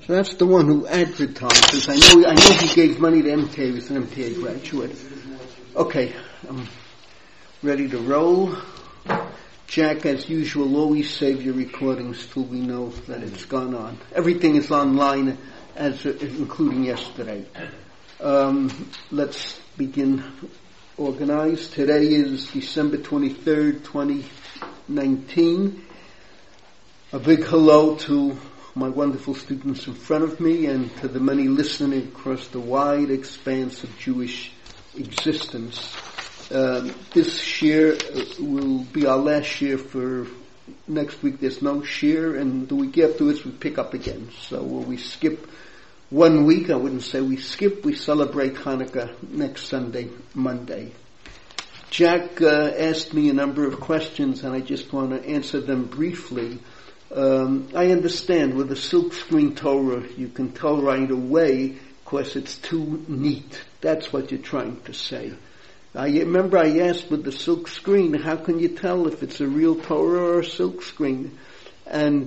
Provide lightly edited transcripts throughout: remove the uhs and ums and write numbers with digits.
So that's the one who advertises. I know he gave money to MTA. He was an MTA graduate. Okay, I'm ready to roll. Jack, as usual, always save your recordings till we know that it's gone on. Everything is online, including yesterday. Let's begin organized. Today is December 23rd, 2019. A big hello to my wonderful students in front of me and to the many listening across the wide expanse of Jewish existence. This shir will be our last shir for next week. There's no shir, and the week afterwards we pick up again. So we skip 1 week. I wouldn't say we skip. We celebrate Hanukkah next Sunday, Monday. Jack asked me a number of questions, and I just want to answer them briefly. I understand with the silkscreen Torah, you can tell right away because it's too neat. That's what you're trying to say. I remember I asked with the silk screen, how can you tell if it's a real Torah or a silk screen? And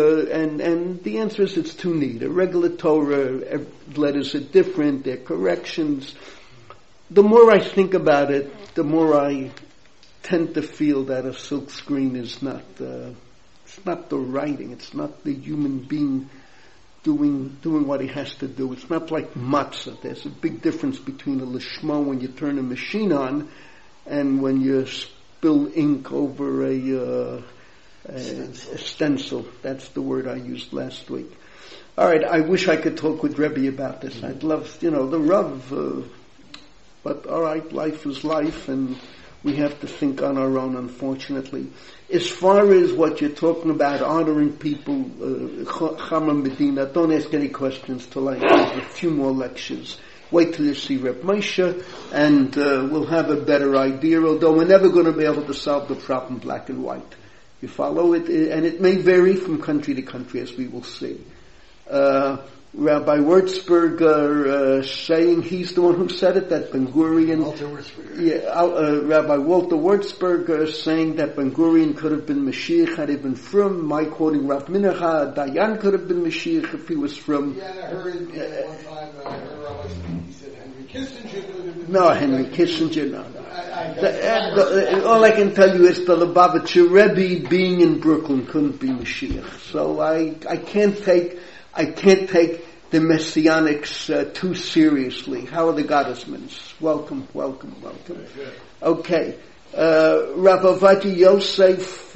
the answer is it's too neat. A regular Torah, letters are different, they're corrections. The more I think about it, the more I tend to feel that a silk screen is not it's not the writing, it's not the human being doing what he has to do. It's not like matzah. There's a big difference between a lishma when you turn a machine on and when you spill ink over a stencil. That's the word I used last week. All right, I wish I could talk with Rebbe about this. I'd love, the Rav, but all right, life is life, and we have to think on our own, unfortunately. As far as what you're talking about, honoring people, Chama Medina, don't ask any questions till I have a few more lectures. Wait till you see Reb Moshe, and we'll have a better idea, although we're never going to be able to solve the problem black and white. You follow it, and it may vary from country to country, as we will see. Rabbi Wurzberger saying, he's the one who said it, that Ben Gurion... Walter Wurzberger. Rabbi Walter Wurzberger saying that Ben Gurion could have been Mashiach had he been from. My quoting Rav Minacha, Dayan could have been Mashiach if he was from... Yeah, and I heard one time, I heard Rabbi speak, he said Henry Kissinger could have been... No, Henry Kissinger, no. All I can tell you is the Lubavitcher Rebbe being in Brooklyn couldn't be Mashiach. So I can't take the Messianics too seriously. How are the Gottesmans? Welcome. Okay. Rav Ovadia Yosef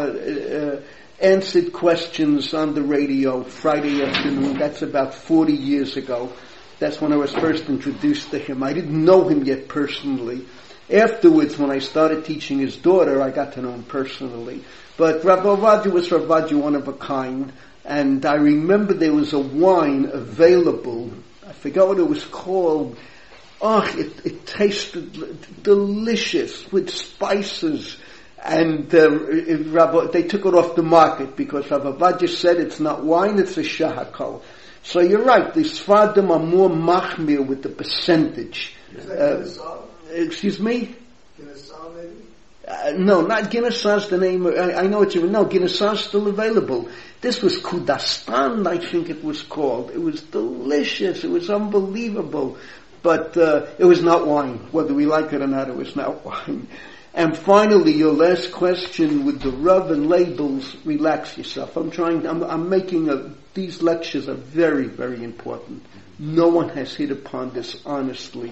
answered questions on the radio Friday afternoon. That's about 40 years ago. That's when I was first introduced to him. I didn't know him yet personally. Afterwards, when I started teaching his daughter, I got to know him personally. But Rav Ovadia was Rav Ovadia, one of a kind. And I remember there was a wine available. I forgot what it was called. Oh, it tasted delicious with spices. And they took it off the market because Rav Ovadia said it's not wine, it's a shahakol. So you're right, the Sfardim are more machmir with the percentage. Is that excuse me? Guinness maybe? No, not Guinness the name. I know what you mean. No, Guinness is still available. This was Kudastan, I think it was called. It was delicious. It was unbelievable. But it was not wine. Whether we like it or not, it was not wine. And finally, your last question with the Rav and labels, relax yourself. I'm making these lectures are very, very important. No one has hit upon this honestly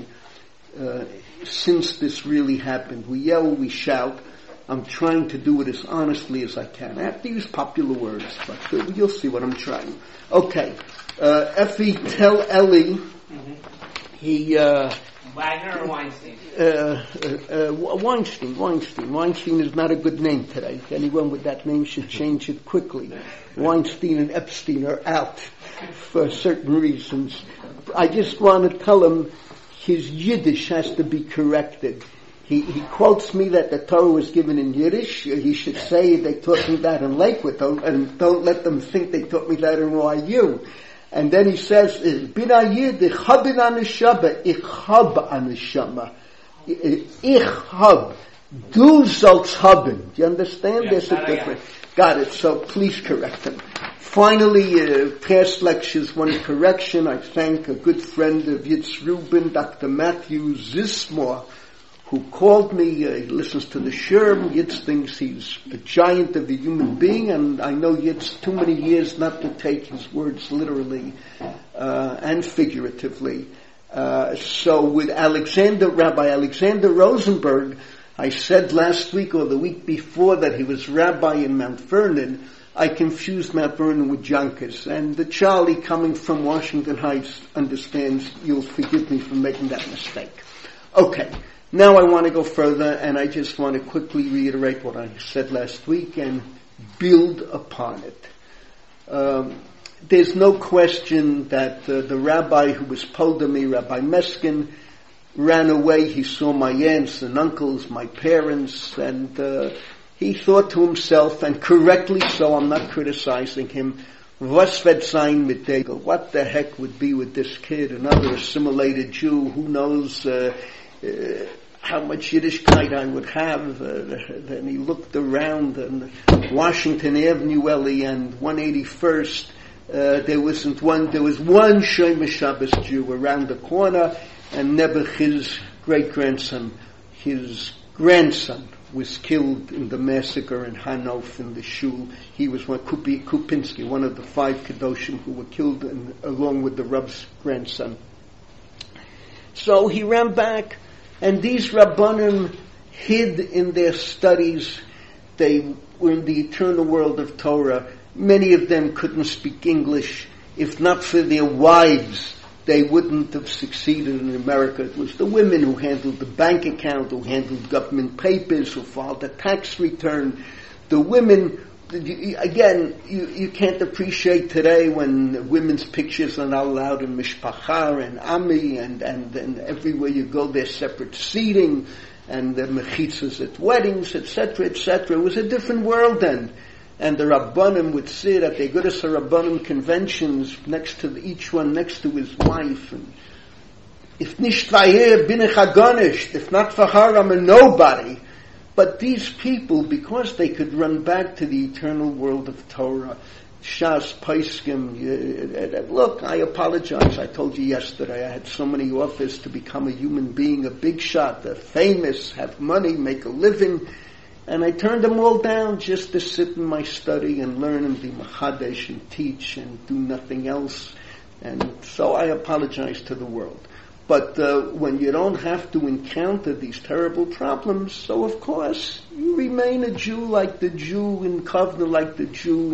since this really happened. We yell, we shout. I'm trying to do it as honestly as I can. I have to use popular words, but you'll see what I'm trying. Okay. Effie, tell Ellie, he... Wagner or Weinstein? Weinstein. Weinstein is not a good name today. Anyone with that name should change it quickly. Weinstein and Epstein are out for certain reasons. I just want to tell him his Yiddish has to be corrected. He quotes me that the Torah was given in Yiddish. He should say they taught me that in Lakewood, and don't let them think they taught me that in YU. And then he says, Bin Yid, ich hab in Aneshama, ich hab Aneshama. Ich hab. Du sollst haben. Do you understand? Yes, There's a difference. Got it. So please correct him. Finally, past lectures, one correction. I thank a good friend of Yitz Rubin, Dr. Matthew Zismore, who called me. He listens to the Sherm. Yitz thinks he's a giant of a human being, and I know Yitz too many years not to take his words literally and figuratively. So with Rabbi Alexander Rosenberg, I said last week or the week before that he was rabbi in Mount Vernon. I confused Mount Vernon with Yonkers, and the Charlie coming from Washington Heights understands. You'll forgive me for making that mistake. Okay, now I want to go further, and I just want to quickly reiterate what I said last week and build upon it. There's no question that the rabbi who was pulled to me, Rabbi Meskin, ran away. He saw my aunts and uncles, my parents, and he thought to himself, and correctly so, I'm not criticizing him, was wird sein mit Degel? What the heck would be with this kid, another assimilated Jew? Who knows how much Yiddishkeit I would have? Then he looked around, and Washington Avenue, Ellie, and 181st, there was one Shomer Shabbos Jew around the corner, and Nebuch, his great-grandson, his grandson, was killed in the massacre in Hanof in the shul. He was Kupinski, one of the 5 Kedoshim who were killed along with the Reb's grandson. So he ran back, and these Rabbanim hid in their studies. They were in the eternal world of Torah. Many of them couldn't speak English. If not for their wives, they wouldn't have succeeded in America. It was the women who handled the bank account, who handled government papers, who filed the tax return. The women, again, you can't appreciate today when women's pictures are not allowed in Mishpacha and Ami, and everywhere you go there's separate seating, and the mechitzas at weddings, etc., etc. It was a different world then. And the Rabbanim would sit at the Agudas HaRabbanim conventions each one next to his wife. And if nicht vayeh bin ich agonisht, if not for her I'm a nobody. But these people, because they could run back to the eternal world of Torah, Shas, Paiskim, look, I apologize. I told you yesterday I had so many offers to become a human being, a big shot, famous, have money, make a living. And I turned them all down just to sit in my study and learn and be machadesh and teach and do nothing else. And so I apologize to the world. But when you don't have to encounter these terrible problems, so of course you remain a Jew like the Jew in Kovna, like the Jew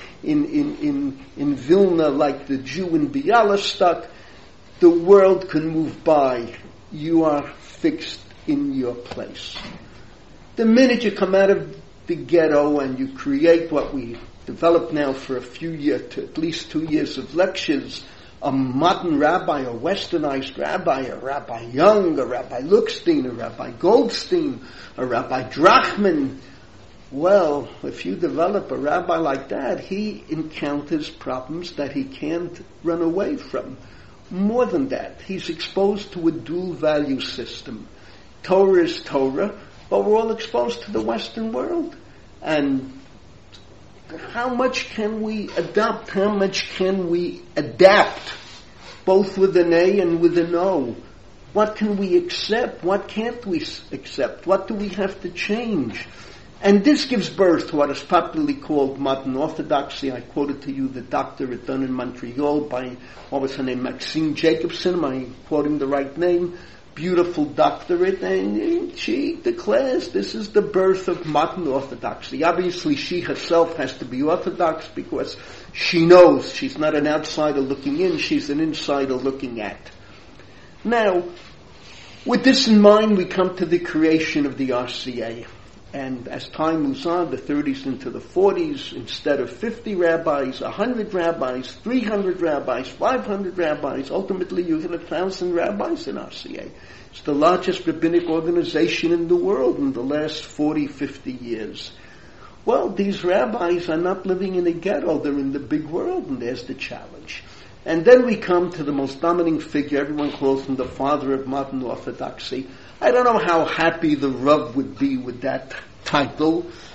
in Vilna, like the Jew in Bialystok. The world can move by. You are fixed in your place. The minute you come out of the ghetto and you create what we developed now for a few years, to at least 2 years of lectures, a modern rabbi, a westernized rabbi, a Rabbi Young, a Rabbi Luxstein, a Rabbi Goldstein, a Rabbi Drachman. Well, if you develop a rabbi like that, he encounters problems that he can't run away from. More than that, he's exposed to a dual value system. Torah is Torah, but we're all exposed to the Western world. And how much can we adopt? How much can we adapt? Both with an A and with an O. What can we accept? What can't we accept? What do we have to change? And this gives birth to what is popularly called modern orthodoxy. I quoted to you the doctorate done in Montreal by, what was her name, Maxine Jacobson. Am I quoting the right name? Beautiful doctorate, and she declares this is the birth of modern orthodoxy. Obviously, she herself has to be orthodox because she knows she's not an outsider looking in, she's an insider looking at. Now, with this in mind, we come to the creation of the RCA. And as time moves on, the 30s into the 40s, instead of 50 rabbis, 100 rabbis, 300 rabbis, 500 rabbis, ultimately you get 1,000 rabbis in RCA. It's the largest rabbinic organization in the world in the last 40, 50 years. Well, these rabbis are not living in a ghetto, they're in the big world, and there's the challenge. And then we come to the most dominating figure, everyone calls him the father of modern orthodoxy. I don't know how happy the Rav would be with that title.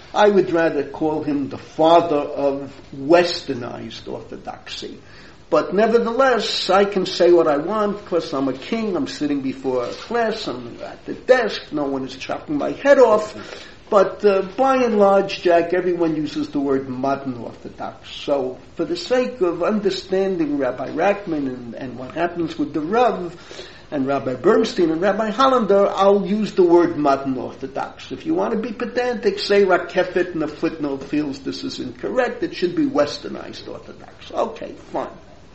I would rather call him the father of westernized orthodoxy. But nevertheless, I can say what I want because I'm a king, I'm sitting before a class, I'm at the desk, no one is chopping my head off. But by and large, Jack, everyone uses the word modern Orthodox. So for the sake of understanding Rabbi Rachman and what happens with the Rav, and Rabbi Bernstein and Rabbi Hollander, I'll use the word modern Orthodox. If you want to be pedantic, say Rakefet in a footnote feels this is incorrect. It should be westernized Orthodox. Okay, fine.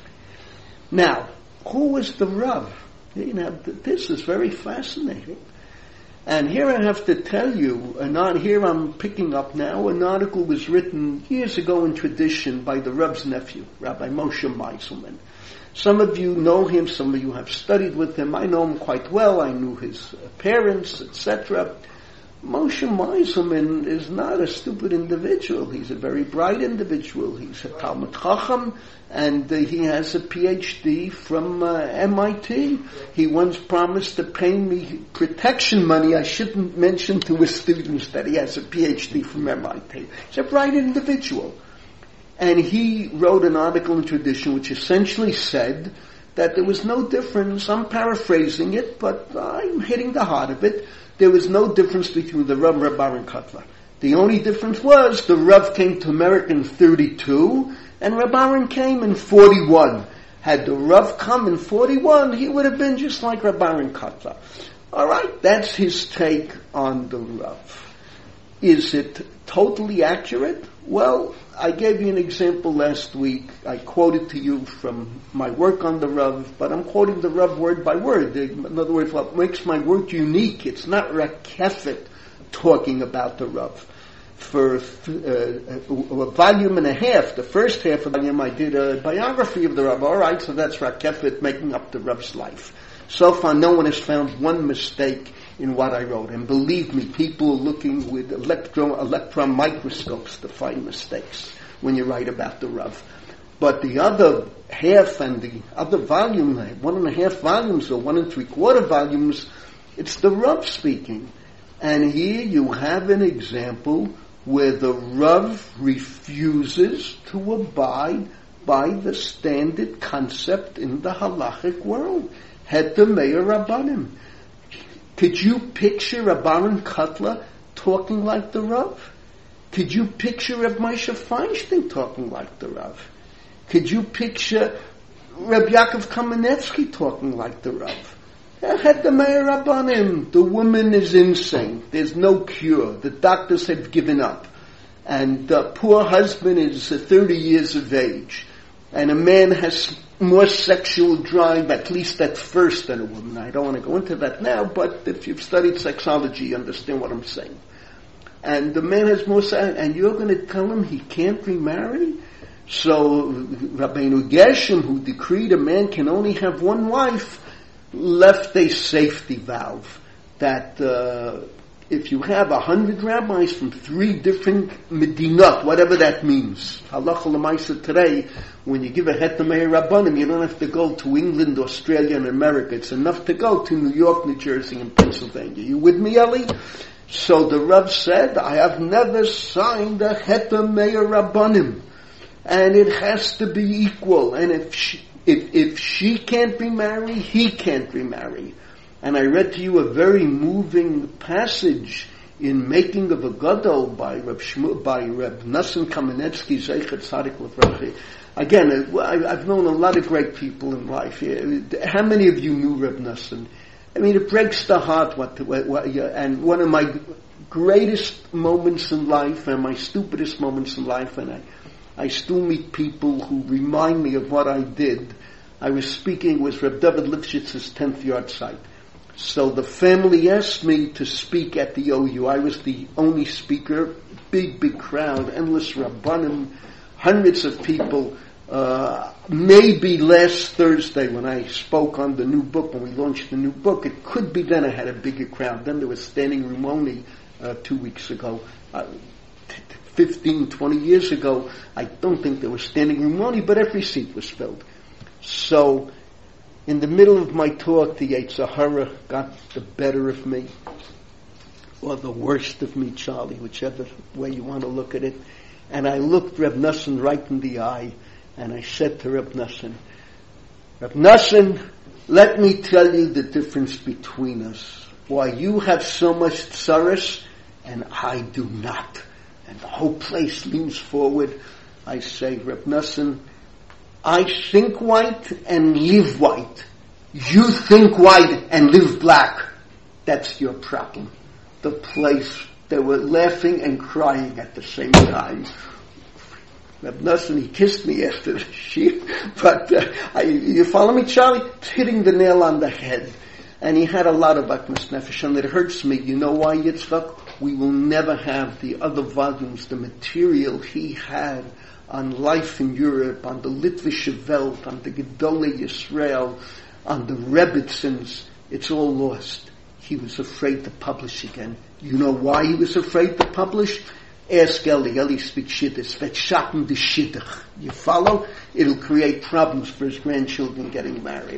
Now, who was the Rav? You know, this is very fascinating. And here I have to tell you, here I'm picking up now, an article was written years ago in tradition by the Rav's nephew, Rabbi Moshe Meiselman. Some of you know him, some of you have studied with him. I know him quite well. I knew his parents, etc. Moshe Meiselman is not a stupid individual. He's a very bright individual. He's a Talmud Chacham, and he has a PhD from MIT. He once promised to pay me protection money. I shouldn't mention to his students that he has a PhD from MIT. He's a bright individual. And he wrote an article in tradition which essentially said that there was no difference. I'm paraphrasing it, but I'm hitting the heart of it. There was no difference between the Rav and Reb Aaron Kotler. The only difference was the Rav came to America in 32 and Reb Aaron came in 41. Had the Rav come in 41, he would have been just like Reb Aaron Kotler. All right, that's his take on the Rav. Is it totally accurate? Well, I gave you an example last week. I quoted to you from my work on the Rav, but I'm quoting the Rav word by word. In other words, what makes my work unique, it's not Rakefet talking about the Rav. For a volume and a half, the first half of the volume, I did a biography of the Rav. All right, so that's Rakefet making up the Rav's life. So far, no one has found one mistake in what I wrote. And believe me, people are looking with electron microscopes to find mistakes when you write about the Rav. But the other half and the other volume, 1.5 volumes or 1 3/4 volumes, it's the Rav speaking. And here you have an example where the Rav refuses to abide by the standard concept in the halachic world. Heter Meir Rabbanim. Could you picture Reb Aaron Kotler talking like the Rav? Could you picture Reb Moshe Feinstein talking like the Rav? Could you picture Reb Yaakov Kamenetsky talking like the Rav? Heter Meir Rabbanim. The woman is insane. There's no cure. The doctors have given up. And the poor husband is 30 years of age. And a man has more sexual drive, at least at first, than a woman. I don't want to go into that now, but if you've studied sexology, you understand what I'm saying. And the man has more sex, and you're going to tell him he can't remarry? So Rabbeinu Gershom, who decreed a man can only have one wife, left a safety valve that if you have 100 rabbis from 3 different medinot, whatever that means, halacha l'maisa today, when you give a heter meir rabbanim, you don't have to go to England, Australia, and America. It's enough to go to New York, New Jersey, and Pennsylvania. You with me, Eli? So the Rav said, I have never signed a heter meir rabbanim, and it has to be equal. And if she can't remarry, he can't remarry. And I read to you a very moving passage in Making of a Gadol by Reb Nassim Kamenetsky, Zeichet Tzadik L'Vracha. Again, I've known a lot of great people in life. How many of you knew Reb Nassim? I mean, it breaks the heart. And one of my greatest moments in life, and my stupidest moments in life, and I still meet people who remind me of what I did. I was speaking with Reb David Lifshitz's 10th yard site. So the family asked me to speak at the OU. I was the only speaker, big crowd, endless rabbanim, hundreds of people. Maybe last Thursday when I spoke on the new book, when we launched the new book, it could be then I had a bigger crowd. Then there was standing room only 2 weeks ago. 15, 20 years ago, I don't think there was standing room only, but every seat was filled. So in the middle of my talk, the Yetzer Hara got the better of me. or the worst of me, Charlie, whichever way you want to look at it. And I looked Reb Nosson right in the eye, and I said to Reb Nosson, let me tell you the difference between us. Why you have so much tsaros, and I do not. And the whole place leans forward. I say, Reb Nosson, I think white and live white. You think white and live black. That's your problem. The place, they were laughing and crying at the same time. Reb Nosson, he kissed me after the shir, but you follow me, Charlie? It's hitting the nail on the head. And he had a lot of Akmas Nefesh, and it hurts me. You know why, Yitzchak? We will never have the other volumes, the material he had on life in Europe, on the Litvische Welt, on the Gedolei Yisrael, on the Rebbitzins. It's all lost. He was afraid to publish again. You know why he was afraid to publish? Ask Eli. Eli speaks Yiddish. Vetschatten de Shiddich. You follow? It'll create problems for his grandchildren getting married.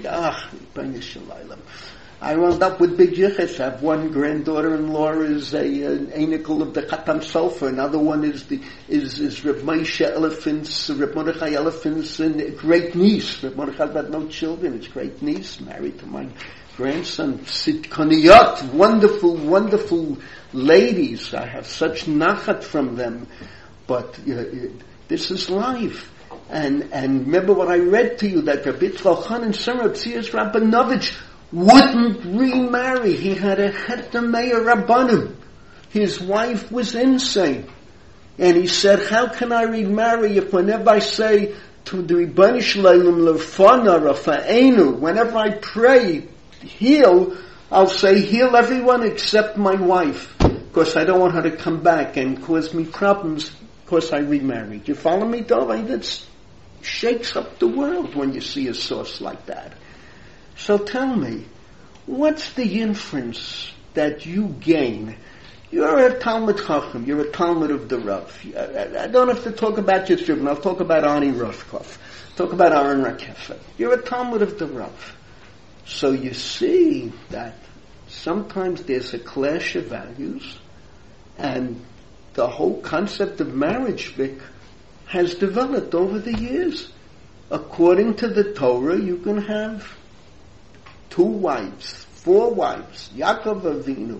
I wound up with big yichus. I have one granddaughter-in-law is an anicle of the Khatam Sofer. Another one is Reb Moshe Elephant's, Reb Mordechai Elephant's great niece. Reb Mordechai had no children. His great niece married to my grandson. Sitkoniyot, wonderful, wonderful ladies. I have such nachat from them. But this is life. And remember what I read to you, that Rabbi Yitzchak Khan and son of Tzias Rabbanovich wouldn't remarry. He had a Heter Meir Rabbanim. His wife was insane. And he said, how can I remarry if whenever I say to the Ribbon Shalom Lefana Rafa'enu, whenever I pray, heal, I'll say, heal everyone except my wife. Because I don't want her to come back and cause me problems because I remarried. You follow me, Dov? That shakes up the world when you see a source like that. So tell me, what's the inference that you gain? You're a Talmud Chacham, you're a Talmud of the Rav. I don't have to talk about Yitzchak, I'll talk about Ani Roshkov, talk about Aaron Rakefa. You're a Talmud of the Rav. So you see that sometimes there's a clash of values, and the whole concept of marriage, Vic, has developed over the years. According to the Torah, you can have 2 wives, 4 wives, Yaakov Avinu,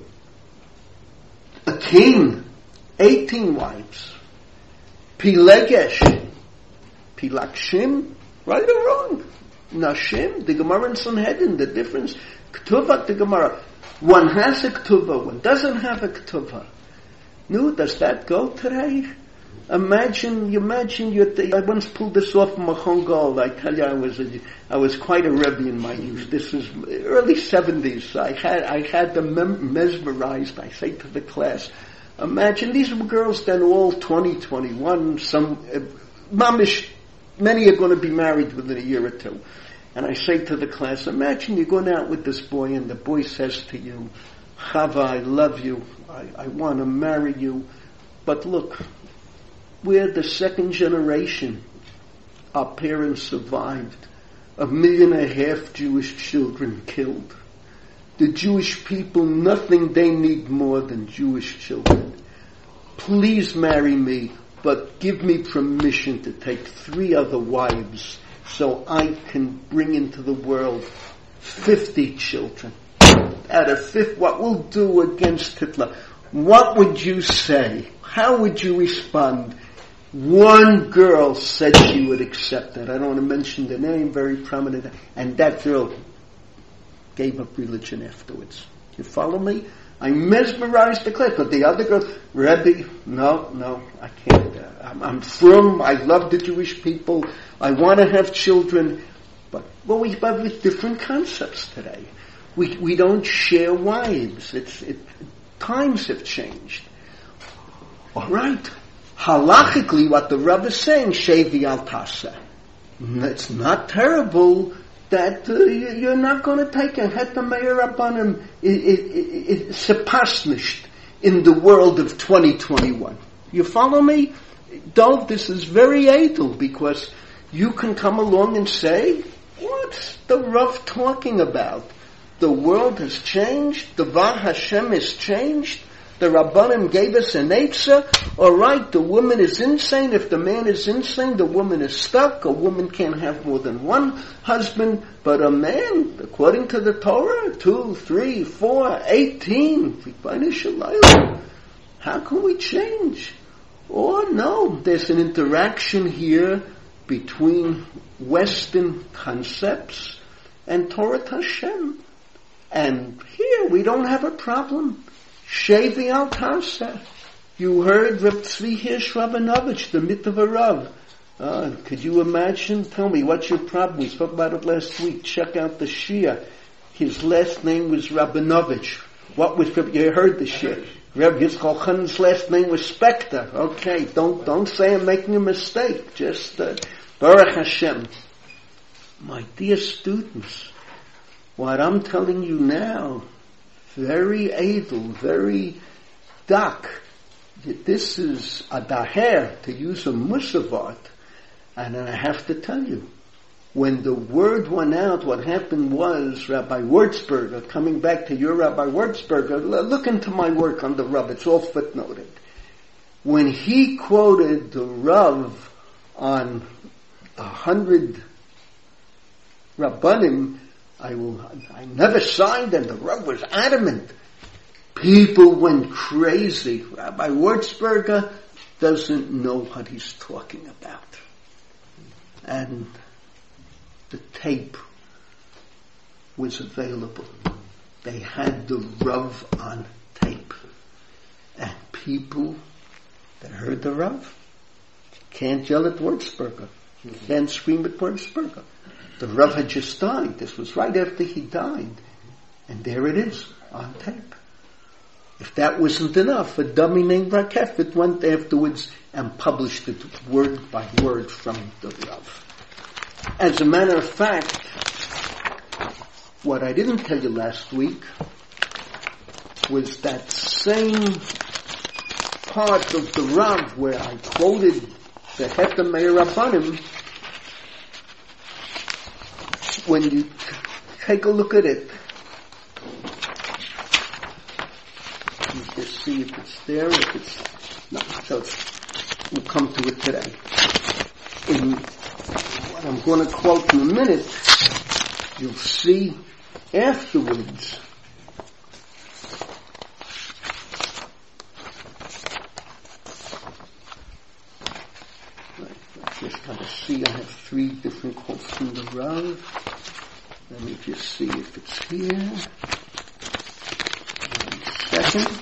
a king, 18 wives, Pilegesh, Pilakshim, right or wrong, Nashim, the Gemara in Sanhedrin, the difference, Ketuvah, the Gemara, one has a Ketuvah, one doesn't have a Ketuvah. No, does that go today? Imagine I once pulled this off from Machon Gold. I tell you, I was quite a Rebbe in my youth. This was early 70s. I had them mesmerized. I say to the class, imagine these were girls then all 20, 21, some, mamish, many are going to be married within a year or two. And I say to the class, imagine you're going out with this boy and the boy says to you, Chava, I love you. I want to marry you. But look, we're the second generation. Our parents survived. 1.5 million Jewish children killed. The Jewish people, nothing they need more than Jewish children. Please marry me, but give me permission to take 3 other wives so I can bring into the world 50 children. Out of 50, what we'll do against Hitler. What would you say? How would you respond? One girl said she would accept it. I don't want to mention the name, very prominent. And that girl gave up religion afterwards. You follow me? I mesmerized the class. But the other girl, Rebbe, no, I can't. I'm from, I love the Jewish people. I want to have children. But we have different concepts today. We don't share wives. Times have changed. All right. Halachically, what the Rav is saying, Shevi al Tasa. It's not terrible that you're not going to take a Heter Meir Rabbanim. It's sepasnished in the world of 2021. You follow me? Dov, this is very edel, because you can come along and say, what's the Rav talking about? The world has changed. The Var Hashem has changed. The Rabbanim gave us an eitzah. Alright, the woman is insane. If the man is insane, the woman is stuck. A woman can't have more than one husband. But a man, according to the Torah, 2, 3, 4, 18. How can we change? Oh no, there's an interaction here between Western concepts and Torah Hashem. And here we don't have a problem. Shevi al Tarsa. You heard Reb Tzvi Hirsch Rabinovich, the Mitva Rav. Could you imagine? Tell me, what's your problem? We spoke about it last week. Check out the Shia. His last name was Rabinovich. What was, you heard the Shia. Reb Yitzchak Chan's last name was Spector. Okay, don't say I'm making a mistake. Just, Baruch Hashem. My dear students, what I'm telling you now, very able, very dark. This is a daher, to use a musavat. And I have to tell you, when the word went out, what happened was Rabbi Wurzberger, coming back to your Rabbi Wurzberger, look into my work on the Rav, it's all footnoted. When he quoted the Rav on 100 Rabbanim, I never signed, and the Rav was adamant. People went crazy. Rabbi Wurzberger doesn't know what he's talking about. And the tape was available. They had the Rav on tape. And people that heard the Rav can't yell at Wurzberger. Can't scream at Wurzberger. The Rav had just died. This was right after he died. And there it is, on tape. If that wasn't enough, a dummy named Rakefet went afterwards and published it word by word from the Rav. As a matter of fact, what I didn't tell you last week was that same part of the Rav where I quoted the Heter Meir Rabbanim. When you take a look at it, you just see if it's there, if it's not. So we'll come to it today. In what I'm going to quote in a minute, you'll see afterwards I just got to see, I have 3 different quotes from the Rav. Let me just see if it's here. 1 second.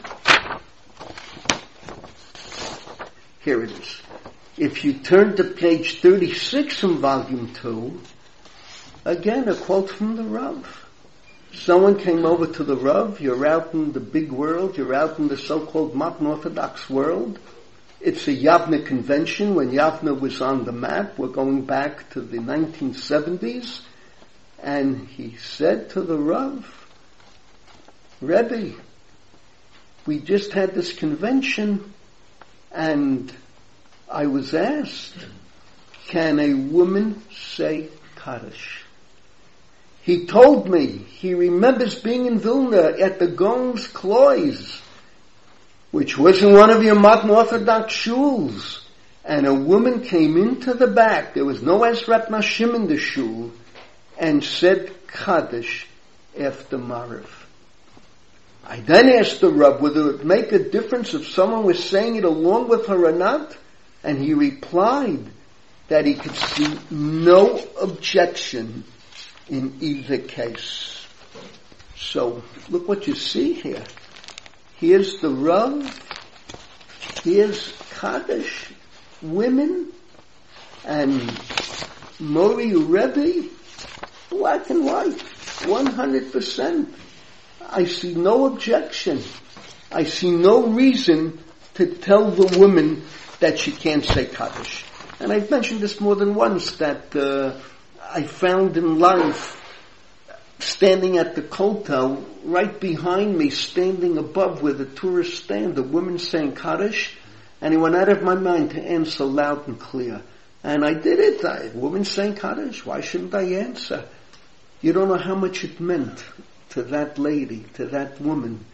Here it is. If you turn to page 36 in volume 2, again a quote from the Rav. Someone came over to the Rav, you're out in the big world, you're out in the so-called modern Orthodox world. It's a Yavne convention when Yavne was on the map. We're going back to the 1970s. And he said to the Rav, Rebbe, we just had this convention and I was asked, can a woman say Kaddish? He told me he remembers being in Vilna at the Gongs Klois, which wasn't one of your modern Orthodox shuls, and a woman came into the back, there was no Ezrat Nashim in the shul, and said Kaddish after Mariv. I then asked the Rav whether it would make a difference if someone was saying it along with her or not, and he replied that he could see no objection in either case. So, look what you see here. Here's the Rav, here's Kaddish, women, and Mori Rebbe, black and white, 100%. I see no objection. I see no reason to tell the woman that she can't say Kaddish. And I've mentioned this more than once, that I found in life, standing at the kotel, right behind me, standing above where the tourists stand, a woman saying Kaddish, and it went out of my mind to answer loud and clear. And I did it. A woman saying Kaddish, why shouldn't I answer? You don't know how much it meant to that lady, to that woman,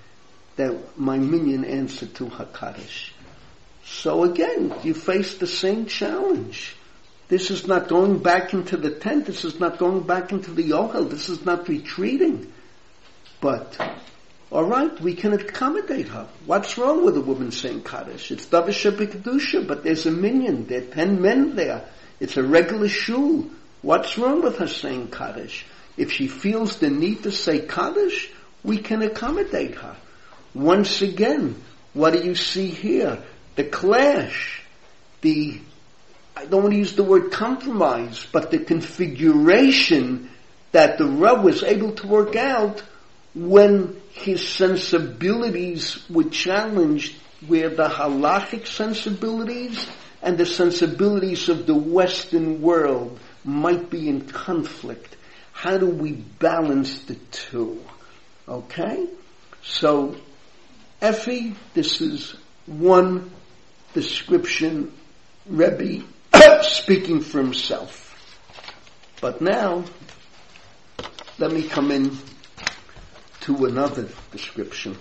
that my minion answered to HaKadosh. So again, you face the same challenge. This is not going back into the tent. This is not going back into the Ohel. This is not retreating. But, alright, we can accommodate her. What's wrong with a woman saying Kaddish? It's Davisha B'Kedusha, but there's a minion. There are 10 men there. It's a regular shul. What's wrong with her saying Kaddish? If she feels the need to say Kaddish, we can accommodate her. Once again, what do you see here? The clash, I don't want to use the word compromise, but the configuration that the Rav was able to work out when his sensibilities were challenged, where the halachic sensibilities and the sensibilities of the Western world might be in conflict. How do we balance the two? Okay? So, Effie, this is one description, Rebbe speaking for himself. But now, let me come in to another description.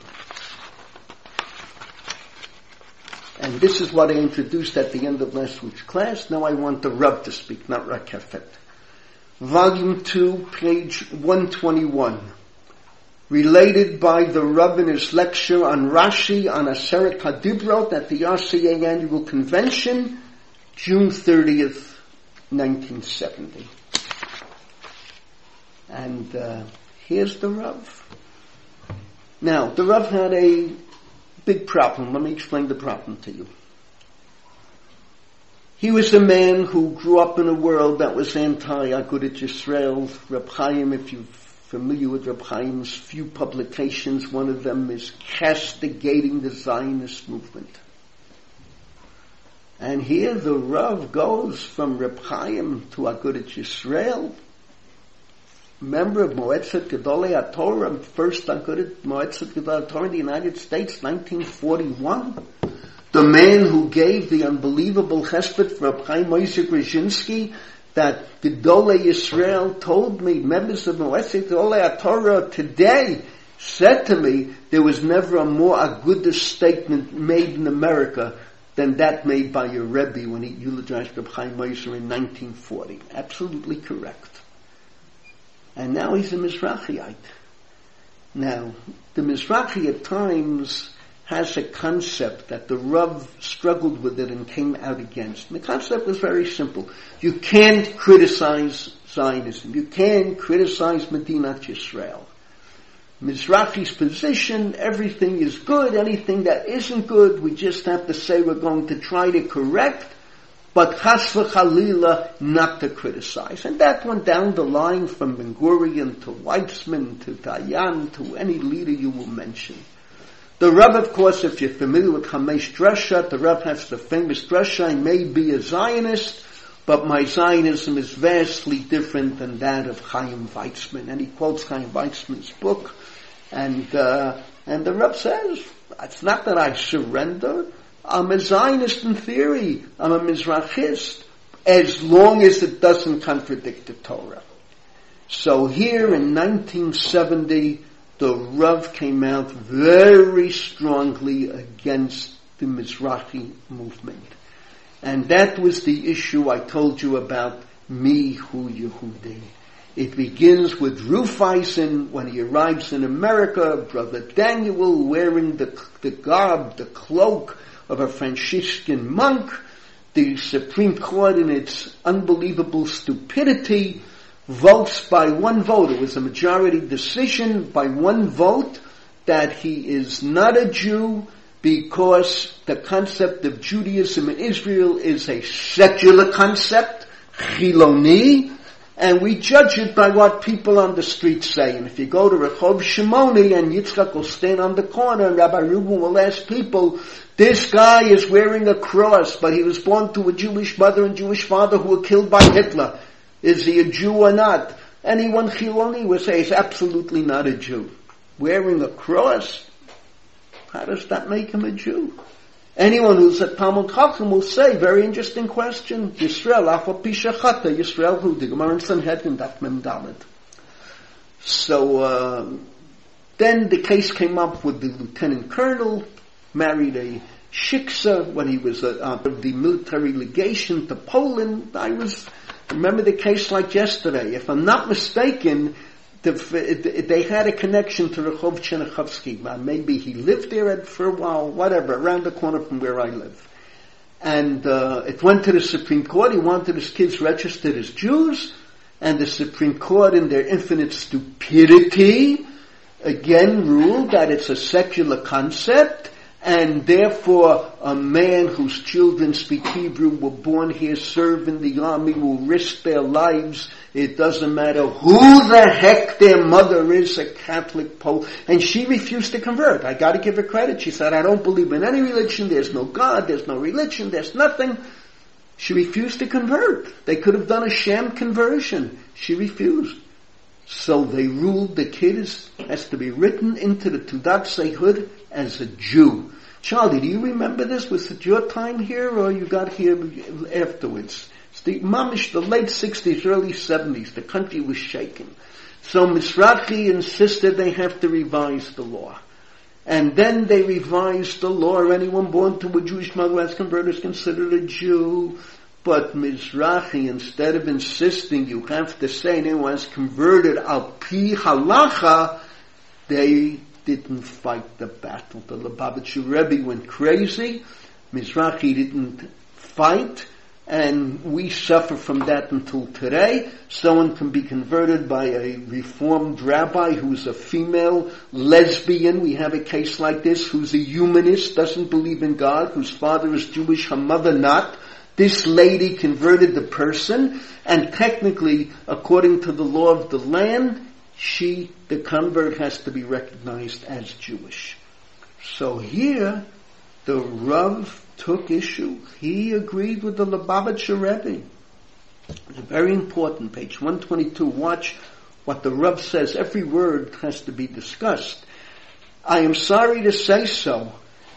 And this is what I introduced at the end of last week's class. Now I want the Rav to speak, not Rakefet. Volume 2, page 121. Related by the Rav in his lecture on Rashi on Aseret HaDibrot at the RCA Annual Convention, June 30th, 1970. And here's the Rav. Now, the Rav had a big problem. Let me explain the problem to you. He was a man who grew up in a world that was anti-Agudat Yisrael. Reb Chaim, if you're familiar with Reb Chaim's few publications, one of them is Castigating the Zionist Movement. And here the Rav goes from Reb Chaim to Agudat Yisrael, member of Moetzet Gedolei HaTorah, first Agudat Moetzet Gedolei HaTorah in the United States, 1941. The man who gave the unbelievable chesed for Reb Chaim Moshe Grzinski, that Gedolei Yisrael told me, members of Moetzet Gedolei HaTorah today said to me, there was never a more agudah statement made in America than that made by your Rebbe when he eulogized Reb Chaim Moshe in 1940. Absolutely correct. And now he's a Mizrahiite. Now, the Mizrahi at times has a concept that the Rav struggled with it and came out against. And the concept was very simple. You can't criticize Zionism. You can't criticize Medinat Yisrael. Mizrahi's position, everything is good. Anything that isn't good, we just have to say we're going to try to correct, but chas v'chalila, not to criticize. And that went down the line from Ben Gurion to Weizmann to Dayan to any leader you will mention. The Rav, of course, if you're familiar with Chamesh Drasha, the Rav has the famous Drasha, I may be a Zionist, but my Zionism is vastly different than that of Chaim Weizmann. And he quotes Chaim Weizmann's book, and the Rav says, it's not that I surrender, I'm a Zionist in theory, I'm a Mizrachist, as long as it doesn't contradict the Torah. So here in 1970, the Rav came out very strongly against the Mizrahi movement. And that was the issue I told you about, Mihu Yehudi. It begins with Rufeisen when he arrives in America, Brother Daniel wearing the garb, the cloak of a Franciscan monk. The Supreme Court, in its unbelievable stupidity, votes by one vote. It was a majority decision by one vote that he is not a Jew because the concept of Judaism in Israel is a secular concept, Chiloni, and we judge it by what people on the street say. And if you go to Rehov Shimoni and Yitzchak will stand on the corner and Rabbi Reuben will ask people, this guy is wearing a cross, but he was born to a Jewish mother and Jewish father who were killed by Hitler. Is he a Jew or not? Anyone Chiloni will say he's absolutely not a Jew. Wearing a cross? How does that make him a Jew? Anyone who's a Talmud Chacham will say, very interesting question, Yisrael, Afa Pisha Chata, Yisrael Hu, the Gemara in Sanhedrin, Daf Mem Daled. So, Then the case came up with the lieutenant colonel, married a shiksa when he was of the military legation to Poland. Remember the case like yesterday. If I'm not mistaken, they had a connection to Rehov Chernichovsky. Maybe he lived there for a while, whatever, around the corner from where I live. And it went to the Supreme Court. He wanted his kids registered as Jews. And the Supreme Court, in their infinite stupidity, again ruled that it's a secular concept, and therefore a man whose children speak Hebrew, were born here, serve in the army, will risk their lives. It doesn't matter who the heck their mother is, a Catholic Pole. And she refused to convert. I got to give her credit. She said, I don't believe in any religion. There's no God. There's no religion. There's nothing. She refused to convert. They could have done a sham conversion. She refused. So they ruled the kid has to be written into the Tudat Sehud as a Jew. Charlie, do you remember this? Was it your time here, or you got here afterwards? It's the mamish, the late 60s, early 70s. The country was shaking. So Mizrahi insisted they have to revise the law. And then they revised the law. Anyone born to a Jewish mother who has converted is considered a Jew. But Mizrahi, instead of insisting you have to say anyone who has converted al pi halacha, they didn't fight the battle. The Lubavitcher Rebbe went crazy. Mizrahi didn't fight. And we suffer from that until today. Someone can be converted by a reformed rabbi who's a female lesbian. We have a case like this, who's a humanist, doesn't believe in God, whose father is Jewish, her mother not. This lady converted the person, and technically, according to the law of the land, the convert has to be recognized as Jewish. So here, the Rav took issue. He agreed with the Lubavitcher Rebbe. It's very important. Page 122. Watch what the Rav says. Every word has to be discussed. I am sorry to say so.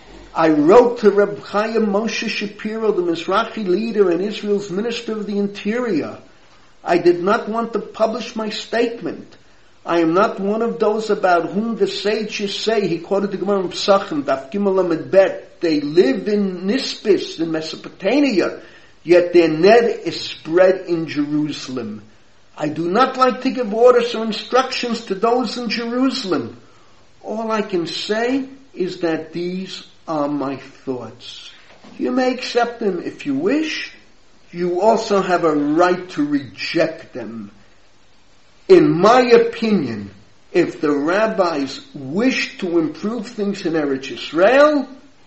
I wrote to Reb Chaim Moshe Shapiro, the Mizrahi leader and Israel's Minister of the Interior. I did not want to publish my statement. I am not one of those about whom the sages say, he quoted the Gemara in Pesachim, Daf Gimel Amud Bet, they live in Nispis, in Mesopotamia, yet their net is spread in Jerusalem. I do not like to give orders or instructions to those in Jerusalem. All I can say is that these are my thoughts. You may accept them if you wish. You also have a right to reject them. In my opinion, if the rabbis wish to improve things in Eretz Yisrael,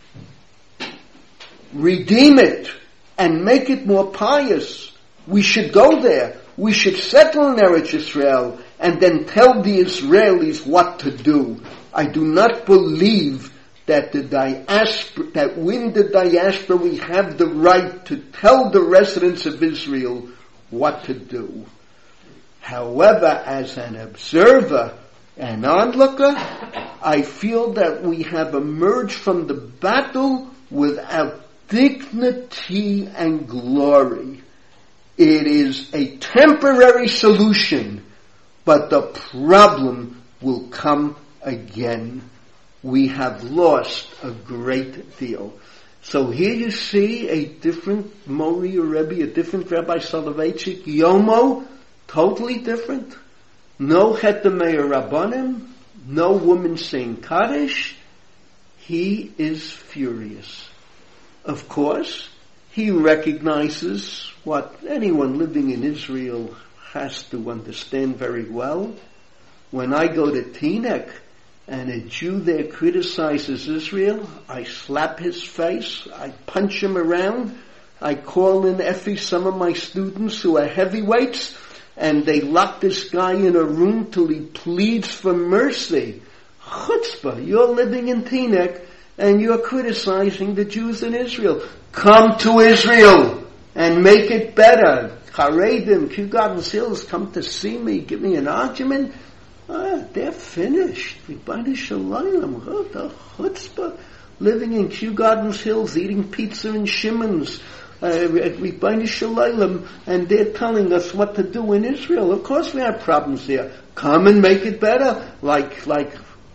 redeem it and make it more pious, we should go there. We should settle in Eretz Yisrael and then tell the Israelis what to do. I do not believe that that in the diaspora we have the right to tell the residents of Israel what to do. However, as an observer, an onlooker, I feel that we have emerged from the battle without dignity and glory. It is a temporary solution, but the problem will come again. We have lost a great deal. So here you see a different Mori or Rebbe, a different Rabbi Soloveitchik, Yomo, totally different. No Chetamei Rabbanim, no woman saying Kaddish. He is furious. Of course, he recognizes what anyone living in Israel has to understand very well. When I go to Teaneck and a Jew there criticizes Israel, I slap his face, I punch him around, I call in Effie, some of my students who are heavyweights, and they lock this guy in a room till he pleads for mercy. Chutzpah, you're living in Teaneck and you're criticizing the Jews in Israel. Come to Israel and make it better. Haredim, Kew Gardens Hills, come to see me, give me an argument. They're finished. Ribono Shel Olam, the chutzpah, living in Kew Gardens Hills, eating pizza in Shimon's, Ribono Shel Olam, and they're telling us what to do in Israel. Of course we have problems there. Come and make it better, like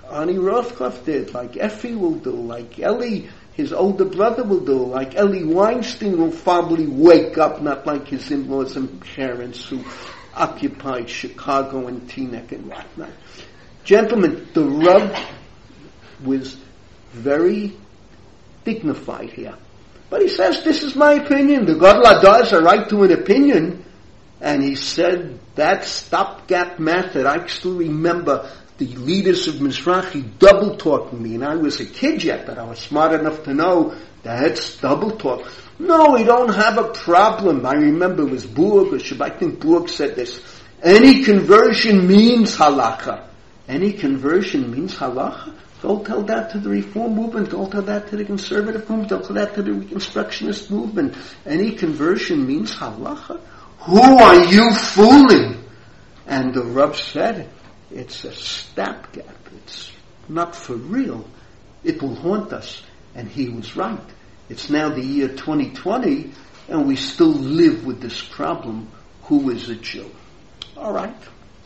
Arnie Rothkopf did, like Effie will do, like Ellie, his older brother will do, like Ellie Weinstein will probably wake up, not like his in-laws and parents who occupied Chicago and Teaneck and whatnot. Gentlemen, the Rav was very dignified here. But he says, this is my opinion. The Gadol does a right to an opinion. And he said, that stopgap method, I still remember the leaders of Mizrahi double talking me. And I was a kid yet, but I was smart enough to know that's double talk. No, we don't have a problem. I remember it was Burg, I think Burg said this. Any conversion means halakha. Any conversion means halakha. Don't tell that to the Reform movement. Don't tell that to the Conservative movement. Don't tell that to the Reconstructionist movement. Any conversion means halacha. Who are you fooling? And the Rav said, it's a stopgap. It's not for real. It will haunt us. And he was right. It's now the year 2020, and we still live with this problem. Who is a Jew? All right.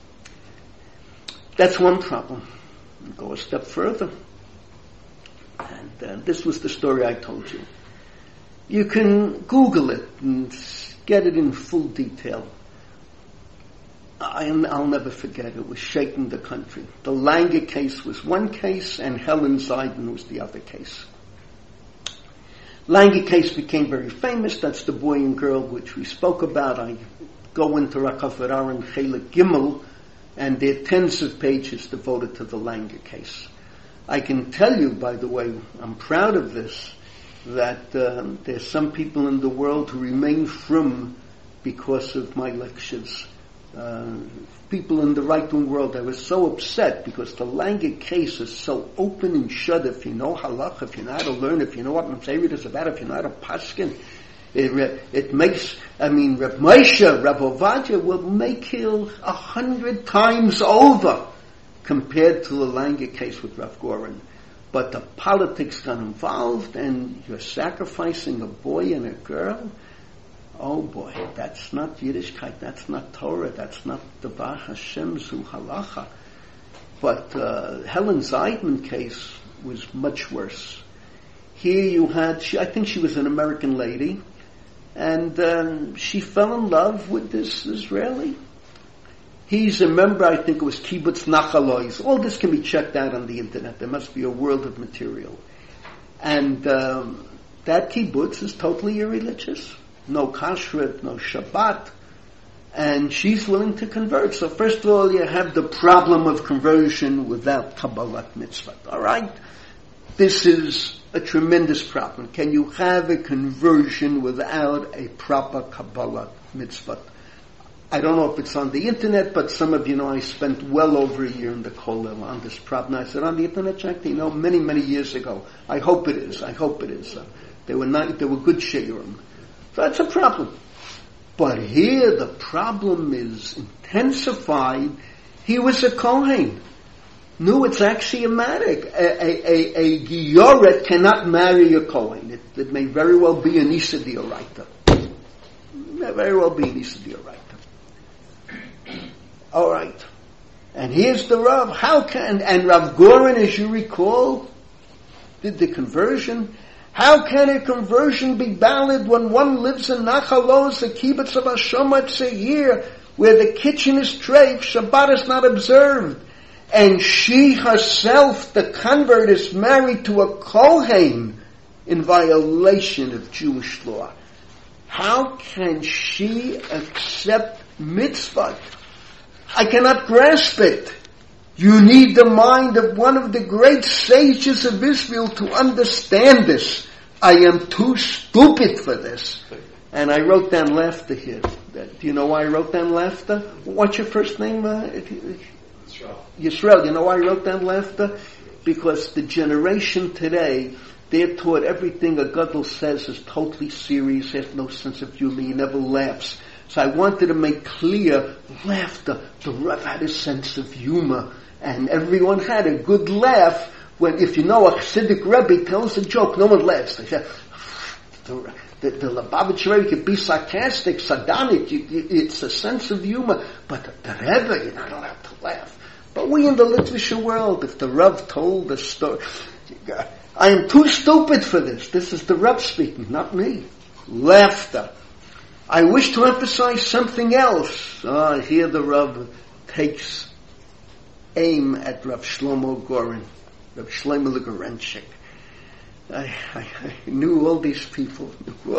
That's one problem. Go a step further. And this was the story I told you. You can Google it and get it in full detail. I'll never forget it. It was shaking the country. The Langer case was one case, and Helen Zeidman was the other case. Langer case became very famous. That's the boy and girl which we spoke about. I go into Rakav and Chelik Gimel, and there are tens of pages devoted to the Langer case. I can tell you, by the way, I'm proud of this, that there's some people in the world who remain frum because of my lectures. People in the right-wing world, I was so upset because the Langer case is so open and shut. If you know halakha, if you know how to learn, if you know what Mseirut is about, if you know how to paskin, it makes, Reb Moshe, Reb Ovadia will make it 100 times over compared to the Langer case with Rav Goren. But the politics got involved, and you're sacrificing a boy and a girl. Oh boy, that's not Yiddishkeit, that's not Torah, that's not Devar Hashem Zu Halacha. But Helen Zeidman case was much worse. Here you had, I think she was an American lady, and she fell in love with this Israeli. He's a member, I think it was Kibbutz Nachalois. All this can be checked out on the internet. There must be a world of material. And that kibbutz is totally irreligious. No kashrut, no Shabbat. And she's willing to convert. So first of all, you have the problem of conversion without Kabbalat Mitzvah. All right? This is a tremendous problem. Can you have a conversion without a proper Kabbalat Mitzvah? I don't know if it's on the internet, but some of you know I spent well over a year in the Kollel on this problem. I said, on the internet, check, many, many years ago. I hope it is. They were good shiurim. So that's a problem. But here the problem is intensified. He was a Kohen. No, it's axiomatic. A Gioret cannot marry a Kohen. It may very well be an Isa D'Oraita. May very well be an Isa D'Oraita. All right. And here's the Rav. And Rav Goren, as you recall, did the conversion. How can a conversion be valid when one lives in Nachalos, the kibbutz of Hashomat Seir, where the kitchen is treif, Shabbat is not observed, and she herself, the convert, is married to a Kohen in violation of Jewish law? How can she accept mitzvah? I cannot grasp it. You need the mind of one of the great sages of Israel to understand this. I am too stupid for this. And I wrote down laughter here. Do you know why I wrote down laughter? What's your first name? Yisrael. You know why I wrote down laughter? Because the generation today, they're taught everything a gadol says is totally serious, has no sense of humor, he never laughs. So I wanted to make clear laughter. The Rav had a sense of humor, and everyone had a good laugh. When, if you know, a Chassidic Rebbe tells a joke, no one laughs. They say, the Lubavitch Rebbe could be sarcastic, sardonic, it's a sense of humor, but the Rebbe, you're not allowed to laugh. But we in the Litvish world, if the Rav told the story, I am too stupid for this. This is the Rav speaking, not me. Laughter. I wish to emphasize something else. Here the Rav takes aim at Rav Shlomo Goren, Rav Shlomo Gorenchik. I knew all these people.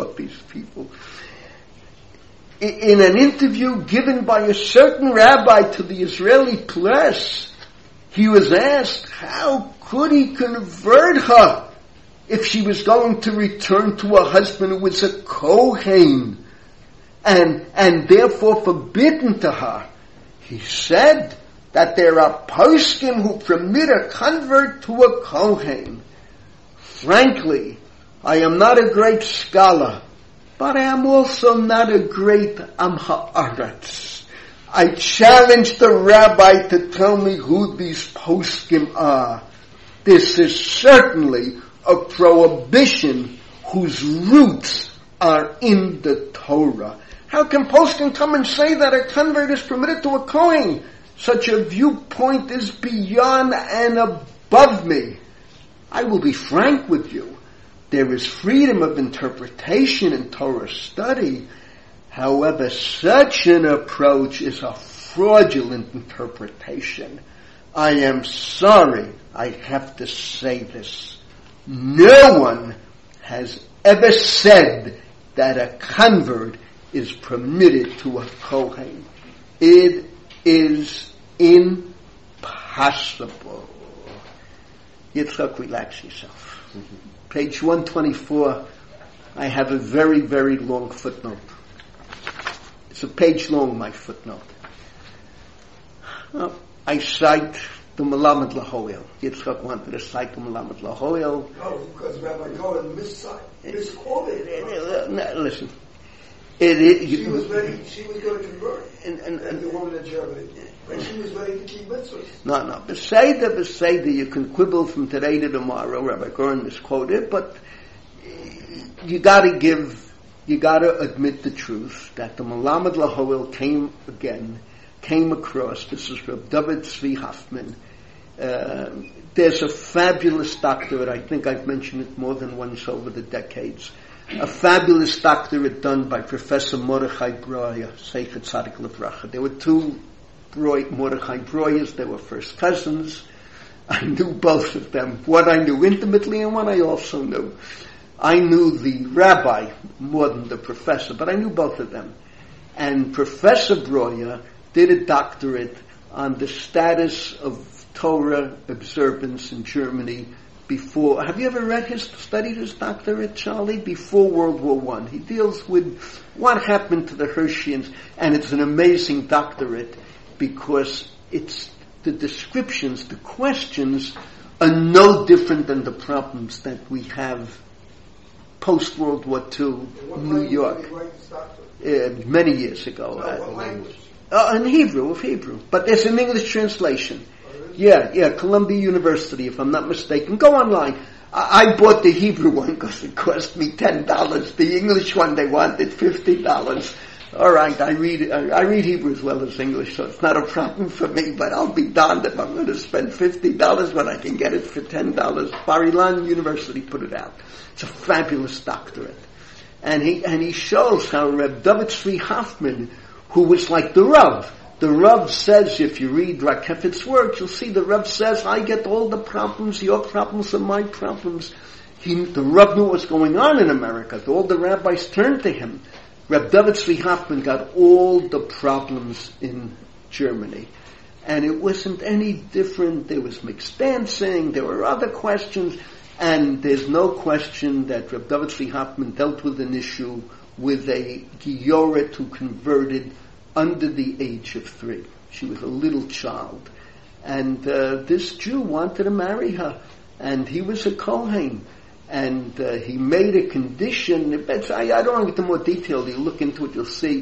In an interview given by a certain rabbi to the Israeli press, he was asked how could he convert her if she was going to return to a husband who was a Kohen and therefore forbidden to her. He said that there are poskim who permit a convert to a Kohen. Frankly, I am not a great scholar, but I am also not a great Am Haaretz. I challenge the rabbi to tell me who these poskim are. This is certainly a prohibition whose roots are in the Torah. How can poskim come and say that a convert is permitted to a Kohen? Such a viewpoint is beyond and above me. I will be frank with you. There is freedom of interpretation in Torah study. However, such an approach is a fraudulent interpretation. I am sorry I have to say this. No one has ever said that a convert is permitted to a Kohen. It is impossible. Yitzchak, relax yourself. Page 124, I have a very, very long footnote. It's a page long, my footnote. I cite the Melamed Lahoel. Yitzchak wanted to cite the Melamed Lahoel. Oh, because Rabbi Cohen misquoted. Listen. She was going to convert. And the woman in Germany. And she was ready to keep mitzvahs. No. Beseder, you can quibble from today to tomorrow. Rabbi Goren misquoted, but you gotta admit the truth that the Melamed Lahoel came across. This is Reb David Tzvi Hoffman. There's a fabulous doctorate. I think I've mentioned it more than once over the decades. A fabulous doctorate done by Professor Mordechai Breuer, Seichet Tzadik Livracha. There were two Mordechai Breuers. They were first cousins. I knew both of them. One I knew intimately and one I also knew. I knew the rabbi more than the professor, but I knew both of them. And Professor Breuer did a doctorate on the status of Torah observance in Germany before. Have you ever studied his doctorate, Charlie? Before World War I. He deals with what happened to the Hersheyans, and it's an amazing doctorate because it's the descriptions, the questions are no different than the problems that we have post-World War II, New York. Many years ago. What language? In Hebrew. But there's an English translation. Yeah, Columbia University, if I'm not mistaken. Go online. I bought the Hebrew one because it cost me $10. The English one, they wanted $50. All right, I read Hebrew as well as English, so it's not a problem for me, but I'll be darned if I'm going to spend $50 when I can get it for $10. Bar-Ilan University put it out. It's a fabulous doctorate. And he shows how Reb David Tzvi Hoffman, who was like the Rav. The Rav says, if you read Rakefet's work, you'll see the Rav says, I get all the problems, your problems are my problems. The Rav knew what was going on in America. All the rabbis turned to him. Reb David Tzvi Hoffman got all the problems in Germany. And it wasn't any different. There was mixed dancing, there were other questions, and there's no question that Reb David Tzvi Hoffman dealt with an issue with a Gioret who converted under the age of 3. She was a little child. And this Jew wanted to marry her. And he was a Kohen. And he made a condition. I don't want to get into more detail. You look into it, you'll see.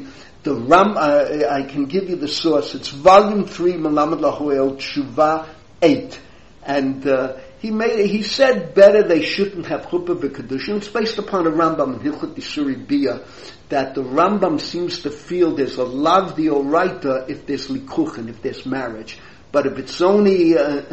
I can give you the source. It's volume 3, Melamed Lahoel, Tshuva 8. And he said better they shouldn't have chuppah v'kedushin. It's based upon a Rambam in Hilchot Yisuri Bia, that the Rambam seems to feel there's a lav d'oraita if there's likuchen, if there's marriage. But if it's only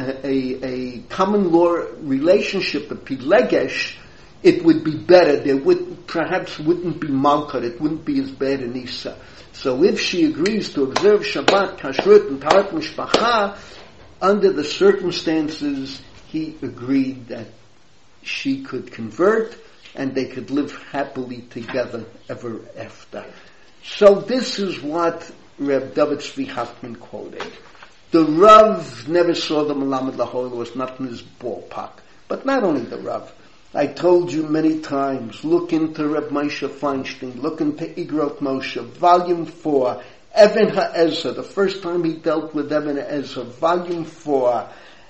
a common law relationship, a pilegesh, it would be better. There perhaps wouldn't be malchut. It wouldn't be as bad in Isa. So if she agrees to observe Shabbat, Kashrut, and Taharat Mishpacha, under the circumstances, he agreed that she could convert and they could live happily together ever after. So this is what Reb David Tzvi Hoffman quoted. The Rav never saw the Melamed Lahol, it was not in his ballpark. But not only the Rav. I told you many times, look into Reb Moshe Feinstein, look into Igrot Moshe, volume 4, Even HaEzer, the first time he dealt with Even HaEzer, volume 4,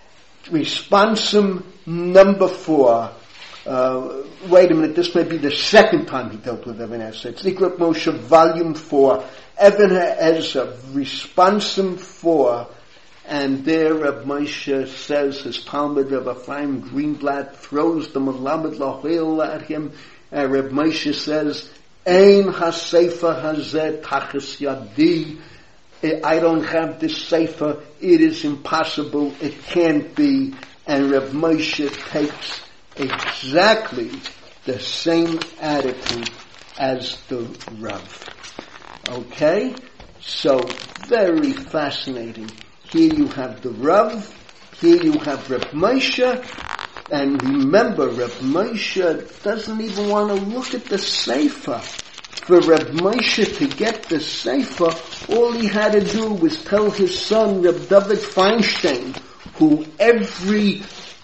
responsum number 4. Wait a minute, this may be the second time he dealt with Even HaEzer. It's Igrot Moshe, volume 4, Even HaEzer, responsum 4, and there Reb Moshe says, his Talmud Reb Ephraim Greenblatt throws the Melamed Lahil at him, and Reb Moshe says, Ein ha-sefer hazeh tachas yadi. I don't have this sefer, it is impossible, it can't be. And Reb Moshe takes exactly the same attitude as the Rav. Okay? So, very fascinating. Here you have the Rav, here you have Reb Moshe, and remember, Reb Moshe doesn't even want to look at the Sefer. For Reb Moshe to get the Sefer, all he had to do was tell his son, Reb David Feinstein, who every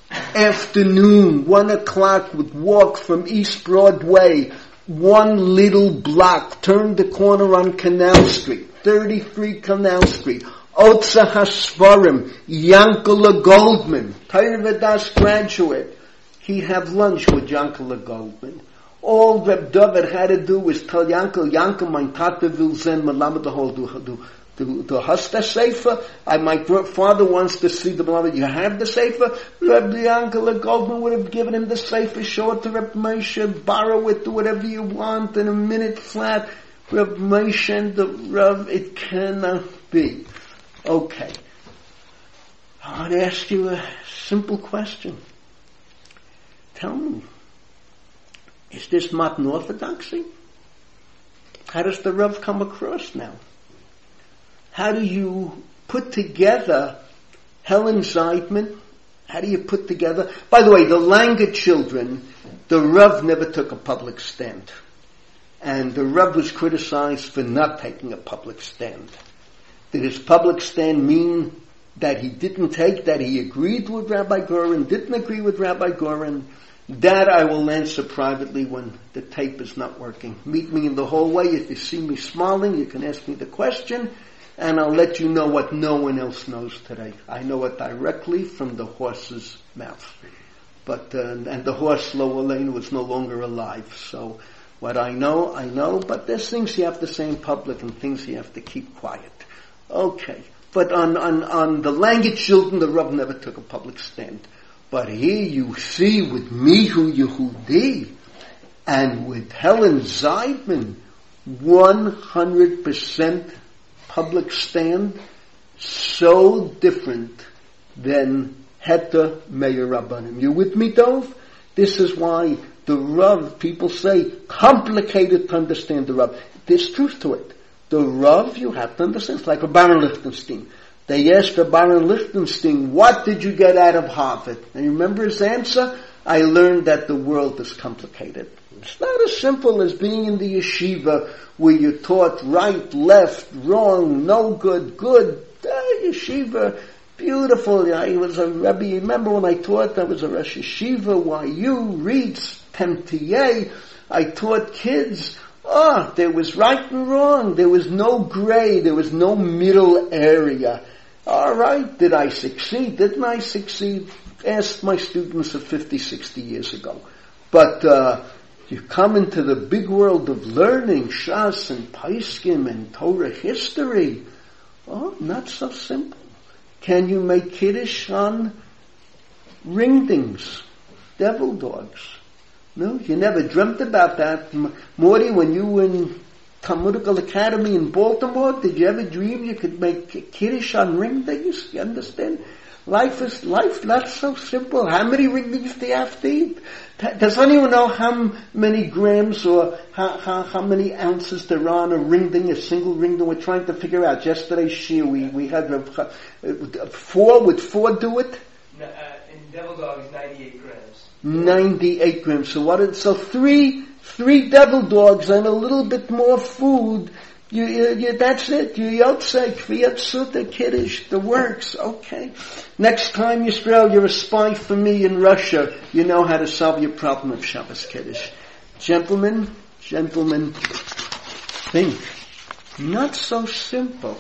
afternoon, 1:00, would walk from East Broadway, one little block, turn the corner on Canal Street, 33 Canal Street, Otza Hasvarim, Yankala Goldman, Torah Vodaas graduate. He'd have lunch with Yankala Goldman. All Reb David had to do was tell Yankel, mein Tate will send Melamed Lahol, du hast the Sefer? My father wants to see the Melamed. You have the Sefer? Reb Yankala Goldman would have given him the Sefer, show it to Reb Moshe, borrow it, do whatever you want in a minute flat. Reb Moshe and the Rav, it cannot be. Okay. I want to ask you a simple question. Tell me, is this modern orthodoxy? How does the Rav come across now? How do you put together Helen Zeidman? How do you put together... By the way, the Langer children, the Rav never took a public stand. And the Rav was criticized for not taking a public stand. Did his public stand mean that he didn't take, that he agreed with Rabbi Goren, didn't agree with Rabbi Goren? That I will answer privately when the tape is not working. Meet me in the hallway. If you see me smiling, you can ask me the question, and I'll let you know what no one else knows today. I know it directly from the horse's mouth. But, and the horse, Lo Aleinu, was no longer alive. So, what I know, but there's things you have to say in public and things you have to keep quiet. Okay. But on the Langer children, the Rav never took a public stand. But here you see with Mihu Yehudi and with Helen Zeidman, 100% public stand, so different than Heta Meir Rabbanim. You with me, Dov? This is why the Rav, people say, complicated to understand the Rav. There's truth to it. The Rav, you have to understand. It's like a Baron Lichtenstein. They asked the Baron Lichtenstein, what did you get out of Harvard? And you remember his answer? I learned that the world is complicated. It's not as simple as being in the yeshiva where you're taught right, left, wrong, no good, good. Yeshiva, beautiful. I was a Rebbe. Remember when I taught, I was a Rosh Yeshiva, YU, Reeds, Temtier. I taught kids. There was right and wrong. There was no gray. There was no middle area. All right, did I succeed? Didn't I succeed? Ask my students of 50, 60 years ago. But you come into the big world of learning, Shas and Paiskim and Torah history. Not so simple. Can you make Kiddush on ringdings, devil dogs? No, you never dreamt about that. Morty, when you were in Talmudical Academy in Baltimore? Did you ever dream you could make Kiddush on ring dings? You understand? Life not so simple. How many ring dings do you have to eat? Does anyone know how many grams or how many ounces there are on a ring ding, a single ring ding? We're trying to figure out. Yesterday's shiur, we had 4, would 4 do it? In devil dog is 98 grams. 98 grams. So 3 devil dogs and a little bit more food. You that's it. You yotzei, kviyat suta, kiddush, the works. Okay. Next time, Yisrael, you're a spy for me in Russia. You know how to solve your problem of Shabbos Kiddush. Gentlemen, think. Not so simple.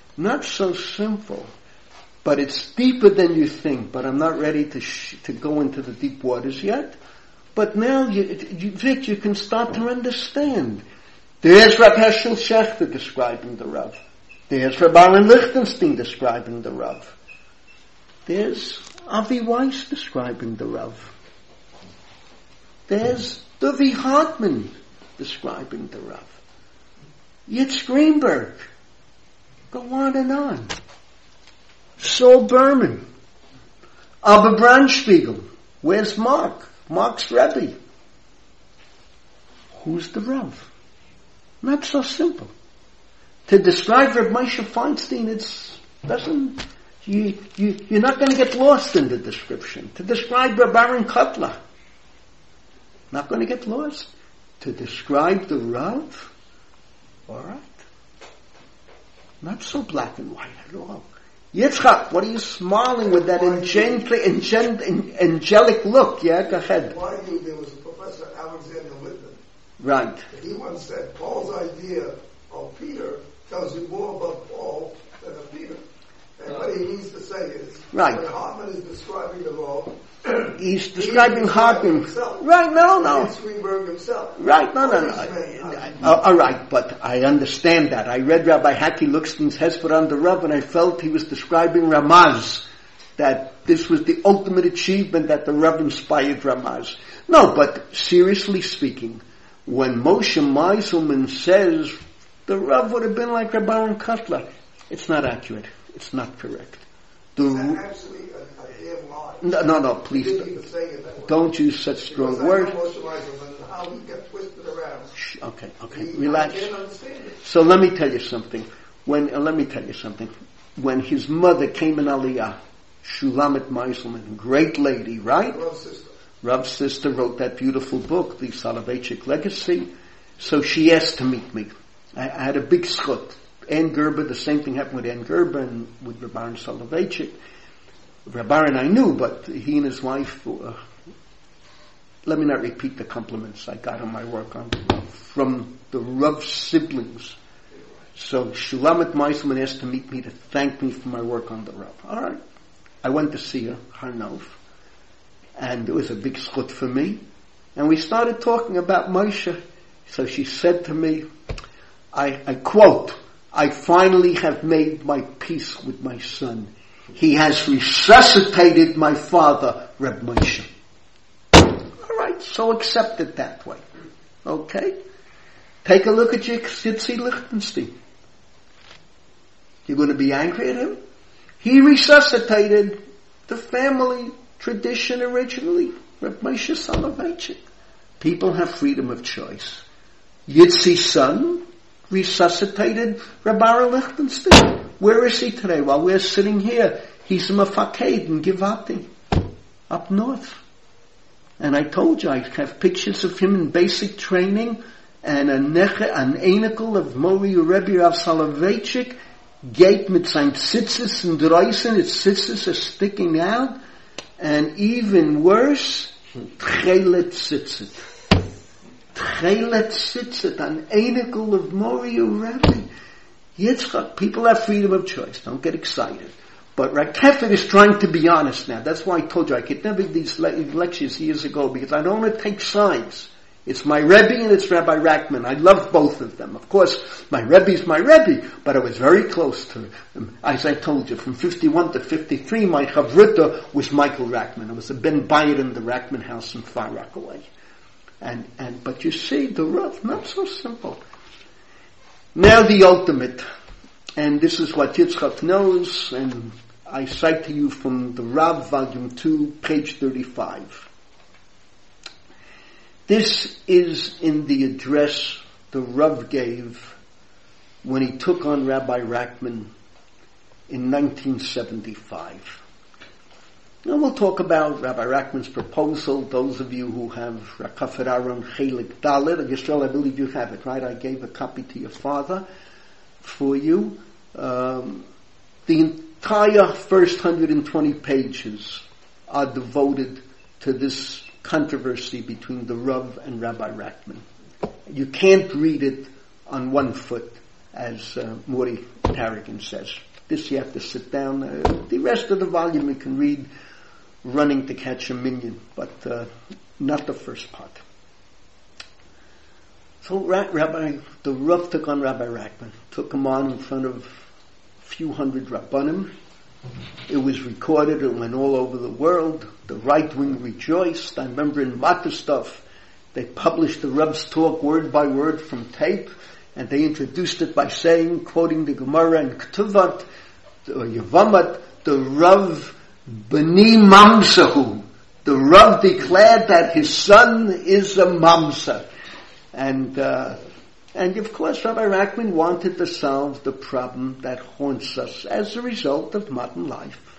But it's deeper than you think. But I'm not ready to go into the deep waters yet. But now, Vic, you can start to understand. There's Rab Heschel Shechter describing the Rav. There's Rab Aaron Lichtenstein describing the Rav. There's Avi Weiss describing the Rav. There's Dovi Hartman describing the Rav. Yitz Greenberg. Go on and on. Saul Berman. Abba Brandspiegel. Where's Mark? Mark's Rebbe. Who's the Rav? Not so simple. To describe Reb Moshe Feinstein, you're not going to get lost in the description. To describe Reb Aaron Kotler, not going to get lost. To describe the Rav, alright. Not so black and white at all. Yitzchak, what are you smiling with that angelic look? Yeah, go ahead. Why there was a Professor Alexander Littman. Right. He once said Paul's idea of Peter tells you more about Paul than of Peter. And what he means to say is, right. When Hartman is describing the law, he's describing Hartman. Himself. Right, no. Greenberg himself. Right, no. All right, but I understand that. I read Rabbi Haki Luxton's Hesper on the Rav, and I felt he was describing Ramaz, that this was the ultimate achievement, that the Rav inspired Ramaz. No, but seriously speaking, when Moshe Meiselman says the Rav would have been like Reb Aaron Kotler, it's not accurate. It's not correct. Is that actually a damn lie? No, please don't use such strong words. How he got twisted around. Okay, relax. So let me tell you something. When his mother came in Aliyah, Shulamet Meiselman, great lady, right? Rav's sister wrote that beautiful book, The Soloveitchik Legacy. So she asked to meet me. I had a big schut. Ann Gerber, the same thing happened with Ann Gerber and with Reb Aaron Soloveitchik. Reb Aaron I knew, but he and his wife, let me not repeat the compliments I got on my work on the Rav, from the Rav siblings. So Shulamet Meiselman asked to meet me to thank me for my work on the Rav. All right. I went to see her, Harnov. And it was a big schut for me. And we started talking about Moshe. So she said to me, I quote, I finally have made my peace with my son. He has resuscitated my father, Reb Moshe. All right, so accept it that way. Okay? Take a look at Yitzi Lichtenstein. You're going to be angry at him? He resuscitated the family tradition originally, Reb Moshe Soloveitchik. People have freedom of choice. Yitzi's son resuscitated Reb Aaron Lichtenstein. Where is he today? While we're sitting here, he's a mafaked in Givati, up north. And I told you, I have pictures of him in basic training, and an einikel of Mori Rebbe Rav Soloveitchik, gate mit sein tzitzis and dreusen, its tzitzis are sticking out, and even worse, tchelet tzitzit. Tchelet tzitzit, an einikel of Mori Rebbe. Yitzchak, people have freedom of choice. Don't get excited. But Rakefet is trying to be honest now. That's why I told you I could never do these lectures years ago, because I don't want to take sides. It's my Rebbe and it's Rabbi Rackman. I love both of them. Of course, my Rebbe is my Rebbe, but I was very close to him. As I told you, from 51 to 53, my Chavruta was Michael Rackman. It was a Ben Bayit in the Rackman house in Far Rockaway. But you see, the Rav, not so simple. Now the ultimate, and this is what Yitzchak knows, and I cite to you from the Rav, volume 2, page 35. This is in the address the Rav gave when he took on Rabbi Rachman in 1975. Now we'll talk about Rabbi Rachman's proposal. Those of you who have Rakafet Aaron Chelik Dalet, Yisrael, I believe you have it, right? I gave a copy to your father for you. The entire first 120 pages are devoted to this controversy between the Rav and Rabbi Rachman. You can't read it on one foot, as Mori Tarragon says. This you have to sit down. The rest of the volume you can read running to catch a minion, but not the first part. So the Rav took on Rabbi Rachman, took him on in front of a few hundred Rabbanim. It was recorded, it went all over the world. The right wing rejoiced. I remember in Matistov, they published the Rav's talk word by word from tape, and they introduced it by saying, quoting the Gemara in Ketuvat, or Yevamat, the Rav B'ni Mamsahu. The Rav declared that his son is a Mamsa. And of course Rabbi Rachman wanted to solve the problem that haunts us as a result of modern life.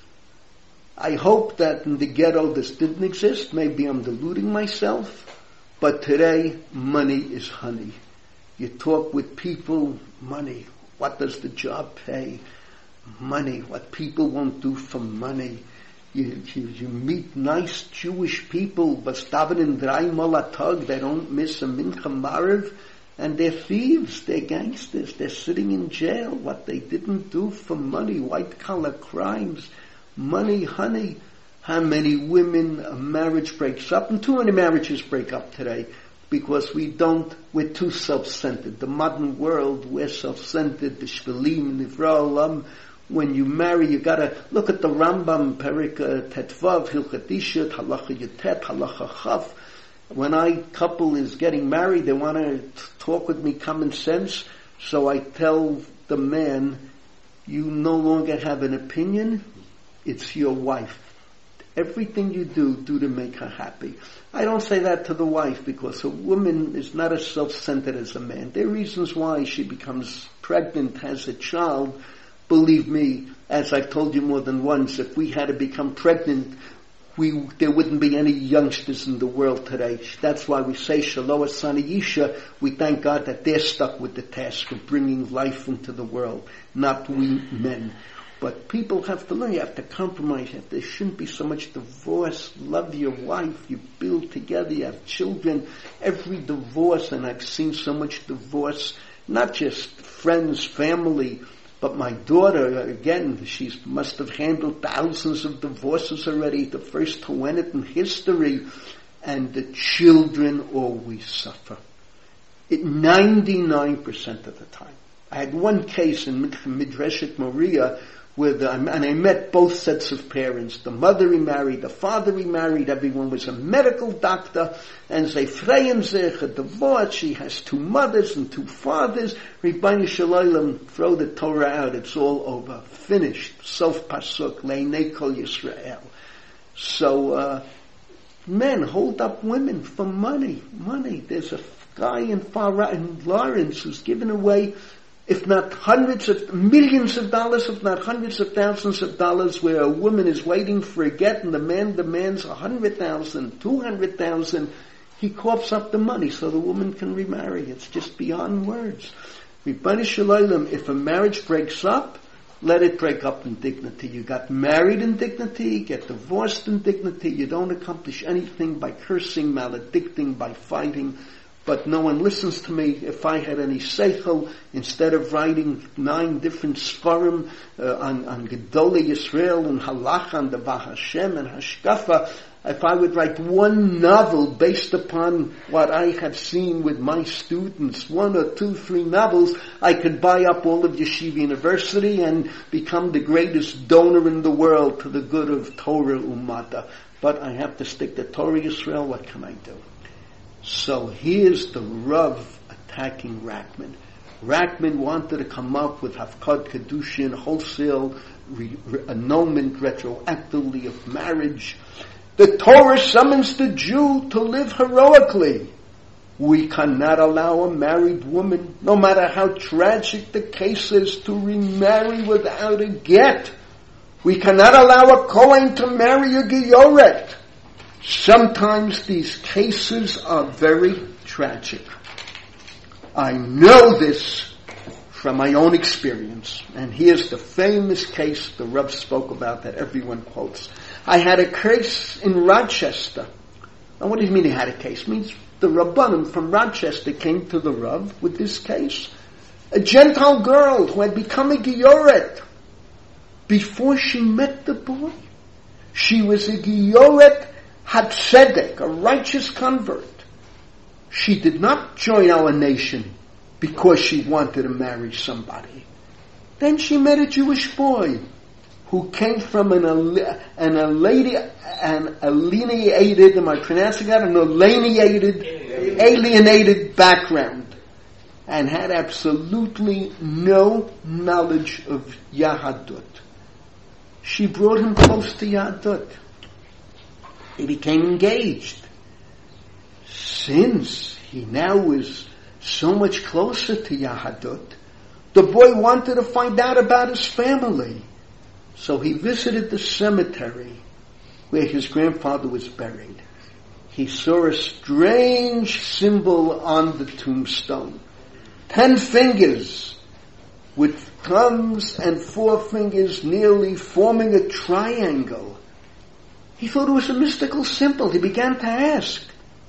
I hope that in the ghetto this didn't exist. Maybe I'm deluding myself. But today, money is honey. You talk with people, money. What does the job pay? Money. What people won't do for money. You meet nice Jewish people, bastaven in dreimal a tag, they don't miss a mincha mariv, and they're thieves, they're gangsters, they're sitting in jail. What they didn't do for money, white collar crimes, money, honey. How many women a marriage breaks up, and too many marriages break up today, because we're too self-centered. The modern world, we're self-centered, the shvelim, nivra olam. When you marry, you gotta look at the Rambam, Perik Tetvav, Hilchat Isha, Halacha Yutet, Halacha Chaf. When a couple is getting married, they want to talk with me common sense, so I tell the man, you no longer have an opinion, it's your wife. Everything you do to make her happy. I don't say that to the wife, because a woman is not as self-centered as a man. There are reasons why she becomes pregnant, has a child. Believe me, as I've told you more than once, if we had to become pregnant, there wouldn't be any youngsters in the world today. That's why we say Shalom Asani Yisha. We thank God that they're stuck with the task of bringing life into the world, not we men. But people have to learn, you have to compromise. There shouldn't be so much divorce. Love your wife, you build together, you have children. Every divorce, and I've seen so much divorce, not just friends, family, but my daughter, again, she must have handled thousands of divorces already, the first Tawenet in history, and the children always suffer. 99% of the time. I had one case in Midreshet Moria where and I met both sets of parents. The mother remarried, the father remarried, everyone was a medical doctor, and they freien sich, a divorce, she has two mothers and two fathers, Ribbono Shel Olam, throw the Torah out, it's all over, finished, Sof Pasuk, Leinei Kol Yisrael. So, men hold up women for money. There's a guy in Lawrence who's given away, if not hundreds of millions of dollars, if not hundreds of thousands of dollars, where a woman is waiting for a get and the man demands 100,000, 200,000, he coughs up the money so the woman can remarry. It's just beyond words. Ribbono Shel Olam, if a marriage breaks up, let it break up in dignity. You got married in dignity, get divorced in dignity. You don't accomplish anything by cursing, maledicting, by fighting. But no one listens to me. If I had any seichel, instead of writing 9 different svarim on Gedolei Yisrael and Halacha and the Bahashem and Hashkafa, if I would write one novel based upon what I have seen with my students, 1 or 2, 3 novels, I could buy up all of Yeshiva University and become the greatest donor in the world to the good of Torah Ummata. But I have to stick to Torah Yisrael. What can I do? So here's the Rav attacking Rachman. Rackman wanted to come up with Hafkad Kedushin, wholesale annulment retroactively of marriage. The Torah summons the Jew to live heroically. We cannot allow a married woman, no matter how tragic the case is, to remarry without a get. We cannot allow a Kohen to marry a Georet. Sometimes these cases are very tragic. I know this from my own experience. And here's the famous case the Rav spoke about that everyone quotes. I had a case in Rochester. Now what do you mean he had a case? It means the Rabbanim from Rochester came to the Rav with this case. A Gentile girl who had become a Georet. Before she met the boy, she was a Georet Hatzedek, a righteous convert. She did not join our nation because she wanted to marry somebody. Then she met a Jewish boy who came from an alienated, am I pronouncing that? An alienated background, and had absolutely no knowledge of Yahadut. She brought him close to Yahadut. They became engaged. Since he now is so much closer to Yahadut, the boy wanted to find out about his family. So he visited the cemetery where his grandfather was buried. He saw a strange symbol on the tombstone. 10 fingers with thumbs and forefingers nearly forming a triangle. He thought it was a mystical symbol. He began to ask.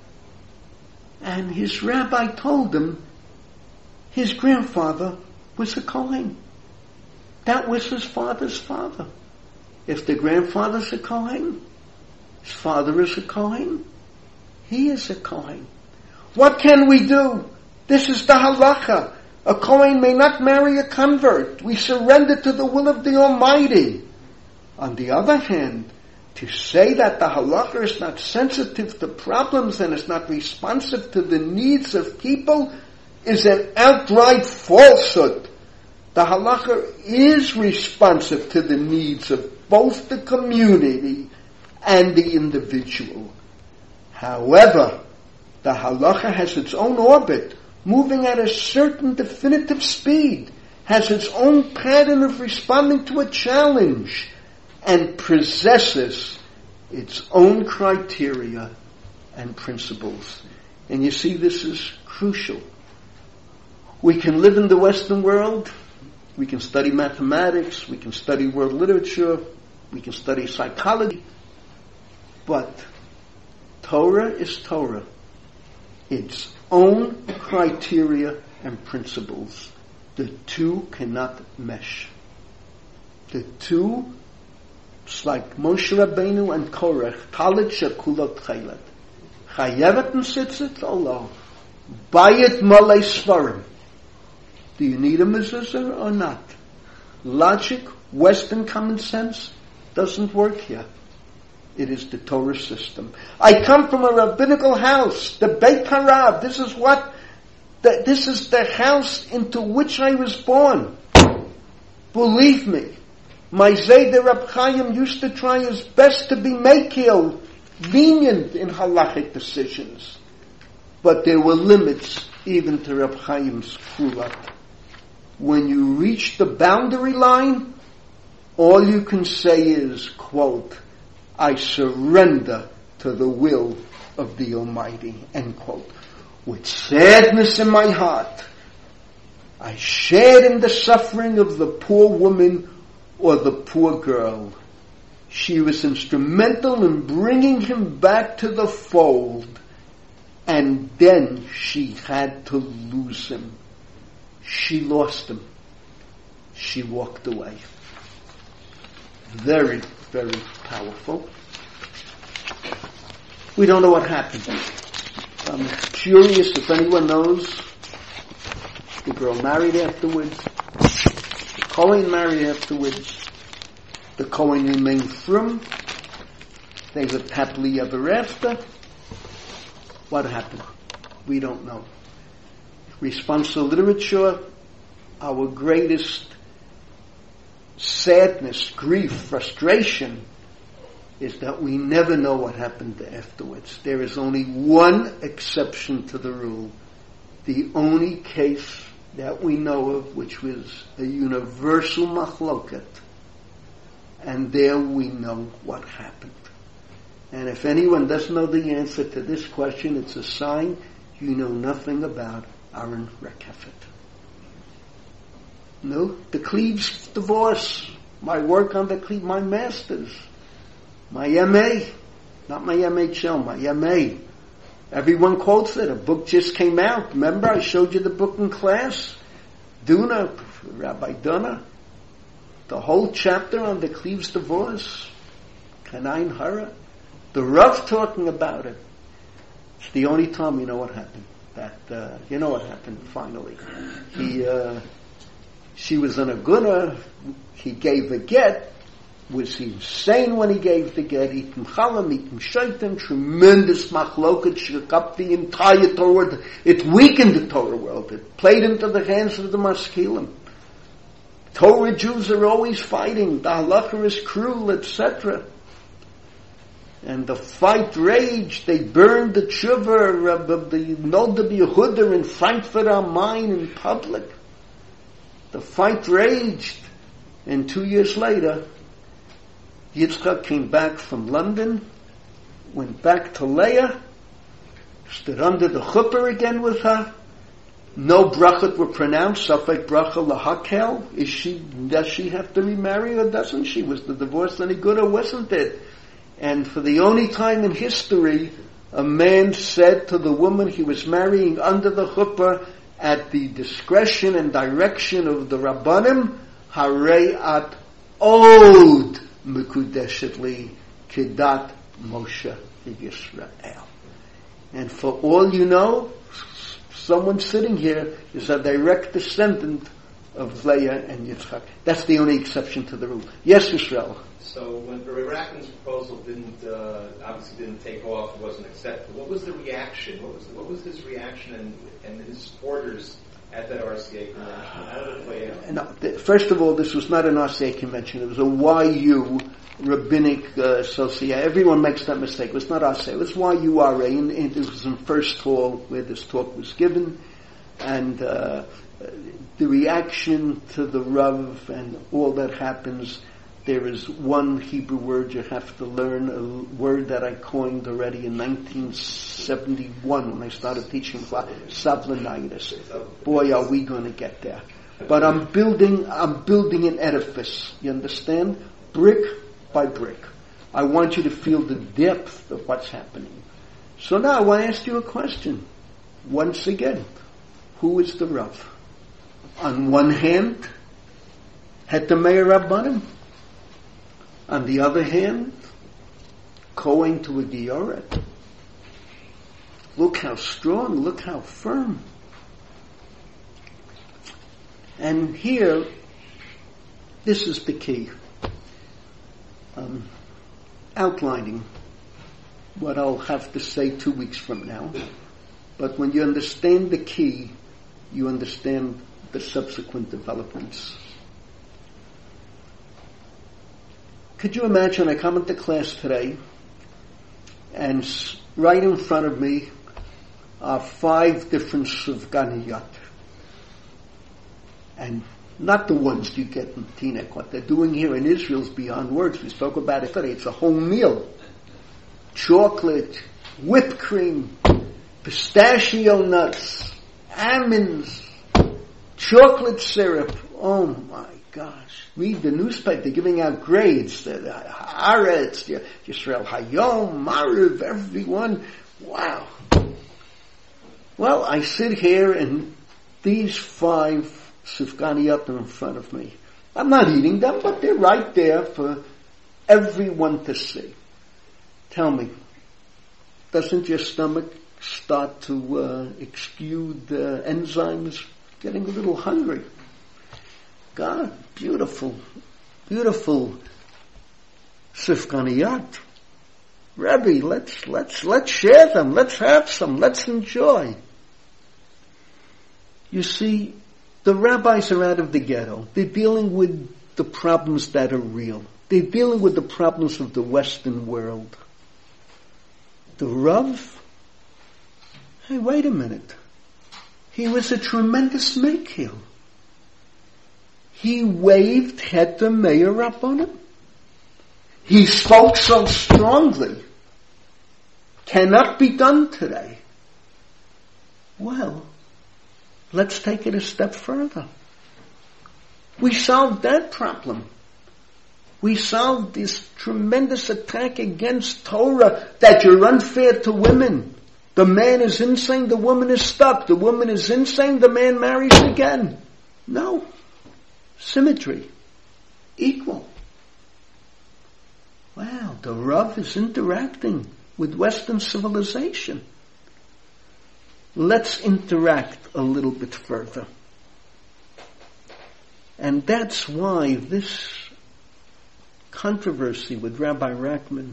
And his rabbi told him his grandfather was a Kohen. That was his father's father. If the grandfather's a Kohen, his father is a Kohen, he is a Kohen. What can we do? This is the halacha. A Kohen may not marry a convert. We surrender to the will of the Almighty. On the other hand, to say that the halacha is not sensitive to problems and is not responsive to the needs of people is an outright falsehood. The halacha is responsive to the needs of both the community and the individual. However, the halacha has its own orbit, moving at a certain definitive speed, has its own pattern of responding to a challenge, and possesses its own criteria and principles. And you see, this is crucial. We can live in the Western world, we can study mathematics, we can study world literature, we can study psychology, but Torah is Torah. Its own criteria and principles. The two cannot mesh. The two, it's like Moshe Rabbeinu and Korach, Talit Shekulot Chaylet. Chayevet Nsitzit Allah. Bayit Malay Svarim. Do you need a mezuzah or not? Logic, Western common sense, doesn't work here. It is the Torah system. I come from a rabbinical house, the Beit Harav. This is the house into which I was born. Believe me, my Zayder Rab Chaim used to try his best to be makil, lenient in halachic decisions. But there were limits even to Rab Chaim's kfulat. When you reach the boundary line, all you can say is, quote, I surrender to the will of the Almighty, end quote. With sadness in my heart, I shared in the suffering of the poor woman or the poor girl. She was instrumental in bringing him back to the fold, and then she had to lose him. She lost him. She walked away. Very, very powerful. We don't know what happened. I'm curious if anyone knows. The girl married afterwards. The Kohen married afterwards. The Kohen remained frum. They lived happily ever after. What happened? We don't know. Response to literature, our greatest sadness, grief, frustration is that we never know what happened afterwards. There is only one exception to the rule. The only case that we know of which was a universal machloket, and there we know what happened. And if anyone doesn't know the answer to this question, it's a sign you know nothing about Aaron Rekefet. No, the Cleves divorce, my work on the Cleves, my masters, my MA, not my MHL, my MA. Everyone quotes it. A book just came out. Remember, I showed you the book in class? Duna, Rabbi Duna. The whole chapter on the Cleves divorce. Kanain Hara. The Rav talking about it. It's the only time you know what happened. You know what happened finally. She was in a guna. He gave a get. Was he insane when he gave the get? Itim chalam, itim shaitan, tremendous machloket, shook up the entire Torah world. It weakened the Torah world. It played into the hands of the maskilim. Torah Jews are always fighting. The halacha is cruel, etc. And the fight raged. They burned the tshuva of the Nolde Yehuda in Frankfurt am Main in public. The fight raged. And 2 years later, Yitzchak came back from London, went back to Leah, stood under the chuppah again with her. No brachot were pronounced. Safek bracha lahakel. Does she have to remarry or doesn't she? Was the divorce any good or wasn't it? And for the only time in history, a man said to the woman he was marrying under the chuppah, at the discretion and direction of the Rabbanim, Harei at od Mekudeshetli Kedat Moshe Yisrael. And for all you know, someone sitting here is a direct descendant of Leah and Yitzchak. That's the only exception to the rule. Yes, Yisrael. So when Racken's proposal obviously didn't take off, it wasn't accepted, what was the reaction? What was his reaction and his supporters at that RCA convention? How did it play out? No, first of all, this was not an RCA convention. It was a YU rabbinic association. Everyone makes that mistake. It was not RCA. It was YURA, and it was in First Hall where this talk was given. And the reaction to the Rav and all that happens, there is one Hebrew word you have to learn, a word that I coined already in 1971 when I started teaching Sablanitis. Boy, are we going to get there. But I'm building an edifice, you understand? Brick by brick. I want you to feel the depth of what's happening. So now I want to ask you a question. Once again, who is the Rav? On one hand, Het Meir Rabbanim. On the other hand, going to a Gioret. Look how strong, look how firm. And here, this is the key. Outlining what I'll have to say 2 weeks from now. But when you understand the key, you understand the subsequent developments. Could you imagine I come into class today and right in front of me are 5 different Sufganiyat. And not the ones you get in Teaneck. What they're doing here in Israel is beyond words. We spoke about it today. It's a whole meal. Chocolate, whipped cream, pistachio nuts, almonds, chocolate syrup. Oh my gosh. Read the newspaper. They're giving out grades. Haaretz, Yisrael Hayom, Mariv, everyone. Wow. Well, I sit here and these 5 Sufganiyat are in front of me. I'm not eating them, but they're right there for everyone to see. Tell me, doesn't your stomach start to exude enzymes? Getting a little hungry. God, beautiful, beautiful Sufganiyat. Rebbe, let's share them. Let's have some. Let's enjoy. You see, The rabbis are out of the ghetto. They're dealing with the problems that are real. They're dealing with the problems of the Western world. The Rav, hey, wait a minute. He was a tremendous makil. He waved Heter Meir Rabbanim. He spoke so strongly. Cannot be done today. Well, let's take it a step further. We solved that problem. We solved this tremendous attack against Torah that you're unfair to women. The man is insane, the woman is stuck. The woman is insane, the man marries again. No. Symmetry. Equal. Wow, the Rav is interacting with Western civilization. Let's interact a little bit further. And that's why this controversy with Rabbi Rachman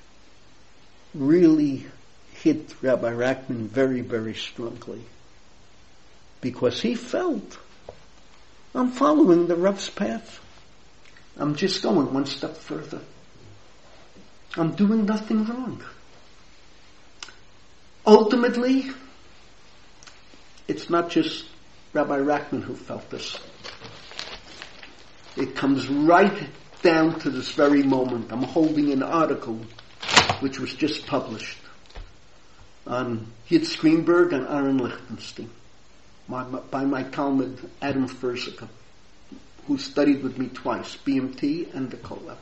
really hit Rabbi Rachman very, very strongly. Because he felt, I'm following the Rav's path. I'm just going one step further. I'm doing nothing wrong. Ultimately, it's not just Rabbi Rachman who felt this. It comes right down to this very moment. I'm holding an article which was just published on Yitz Greenberg and Aaron Lichtenstein by my Talmud Adam Fersika, who studied with me twice, BMT and the Kollel.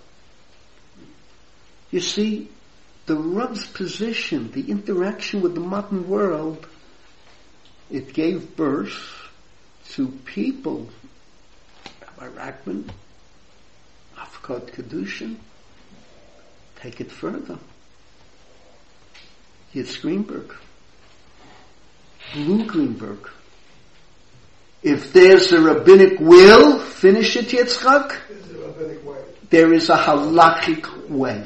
You see, the Rav's position, the interaction with the modern world, it gave birth to people, Rabbi Rachman, Avkot Kedushin, take it further. Yitz Greenberg, Blue Greenberg. If there's a rabbinic will, finish it, Yitzchak. There's a rabbinic way. There is a halachic way.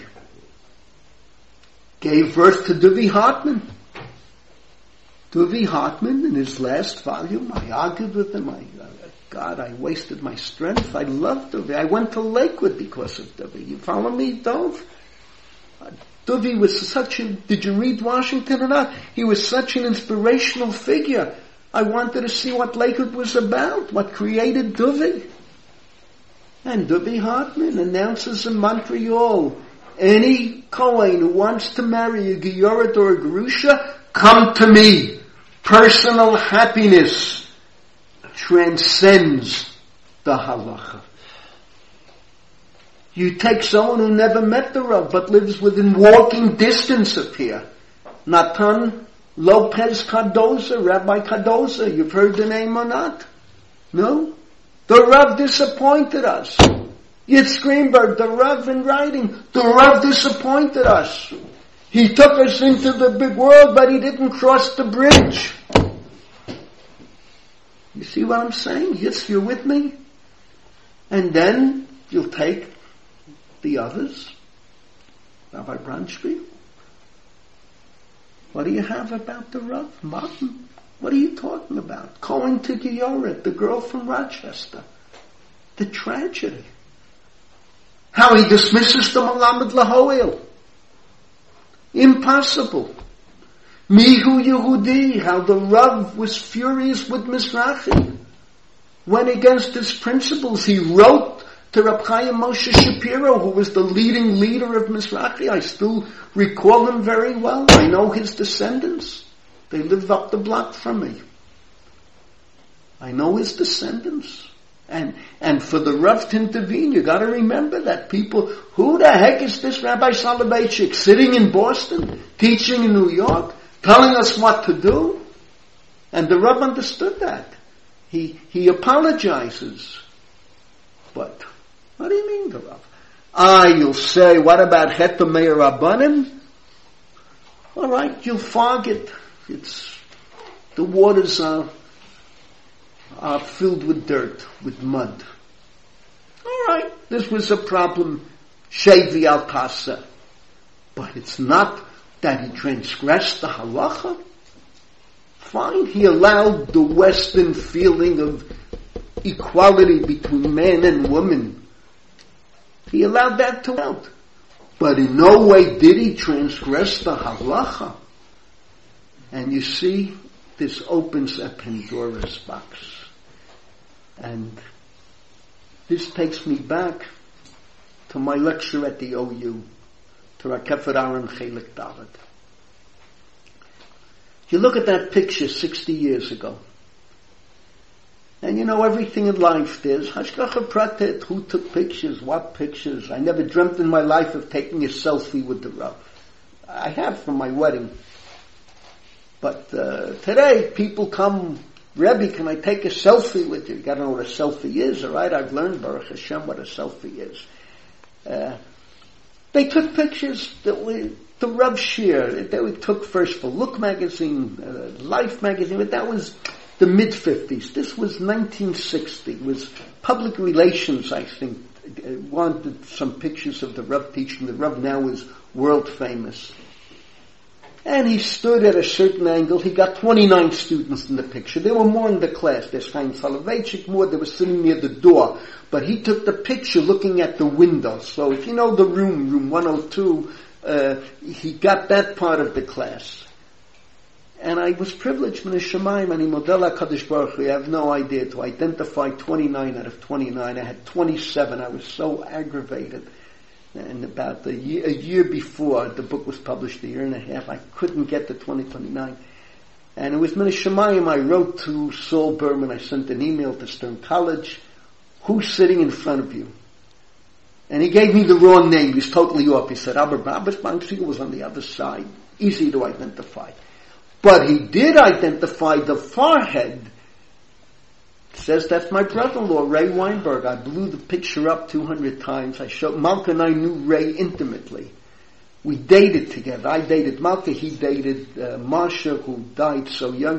Gave birth to Duvi Hartman. Duvi Hartman, in his last volume, I argued with him. God, I wasted my strength. I loved Duvi. I went to Lakewood because of Duvi. You follow me, Dov? Duvi was such a, did you read Washington or not? He was such an inspirational figure. I wanted to see what Lakewood was about, what created Duvi. And Duvi Hartman announces in Montreal, any Kohen who wants to marry a Gioret or a Gerusha, come to me. Personal happiness transcends the halacha. You take someone who never met the Rav but lives within walking distance of here. Natan Lopez Cardoza, Rabbi Cardoza, you've heard the name or not? No? The Rav disappointed us. Yitz Greenberg, the Rav in writing, the Rav disappointed us. He took us into the big world, but he didn't cross the bridge. You see what I'm saying? Yes, you're with me? And then you'll take the others. Rabbi Bransby. What do you have about the Rav? Martin? What are you talking about? Going to Gioret, the girl from Rochester. The tragedy. How he dismisses the Malamed Lahoel. Impossible. Mihu Yehudi, how the Rav was furious with Mizrahi. Went against his principles. He wrote to Reb Chaim Moshe Shapiro, who was the leading leader of Mizrahi. I still recall him very well. I know his descendants. They live up the block from me. I know his descendants. And for the Rav to intervene, you got to remember that people, who the heck is this Rabbi Soloveitchik sitting in Boston, teaching in New York, telling us what to do? And the Rav understood that. He apologizes. But what do you mean, the Rav? You'll say, what about Heter Meir Rabbanim? All right, you'll fog it. The waters are filled with dirt, with mud. All right, this was a problem, Shevi al Kasa. But it's not that he transgressed the halacha. Fine, he allowed the Western feeling of equality between man and woman. He allowed that to out. But in no way did he transgress the halacha. And you see, this opens a Pandora's box. And this takes me back to my lecture at the OU, to Rakefet Aaron Chelik David. You look at that picture 60 years ago, and you know everything in life there's hashgacha pratet, who took pictures, what pictures. I never dreamt in my life of taking a selfie with the Rav. I have for my wedding. But today people come, Rebbe, can I take a selfie with you? You gotta know what a selfie is, alright? I've learned, Baruch Hashem, what a selfie is. They took pictures the Rav Shir, they took first for Look magazine, Life magazine, but that was the mid-50s. This was 1960. It was public relations, I think, wanted some pictures of the Rav teaching. The Rav now is world famous. And he stood at a certain angle. He got 29 students in the picture. There were more in the class. There's Chaim Soloveitchik more. They were sitting near the door. But he took the picture looking at the window. So if you know the room 102, he got that part of the class. And I was privileged, Min Hashemayim, and Model HaKadosh Baruch Hu, I have no idea, to identify 29 out of 29. I had 27. I was so aggravated. And about a year before the book was published, a year and a half, I couldn't get to 29. And it was Min Hashemayim, I wrote to Saul Berman, I sent an email to Stern College, who's sitting in front of you? And he gave me the wrong name. He was totally off. He said, Albert Banksiegel was on the other side. Easy to identify. But he did identify the forehead. Says that's my brother-in-law, Ray Weinberg. I blew the picture up 200 times. Malka and I knew Ray intimately. We dated together. I dated Malka. He dated Marsha, who died so young.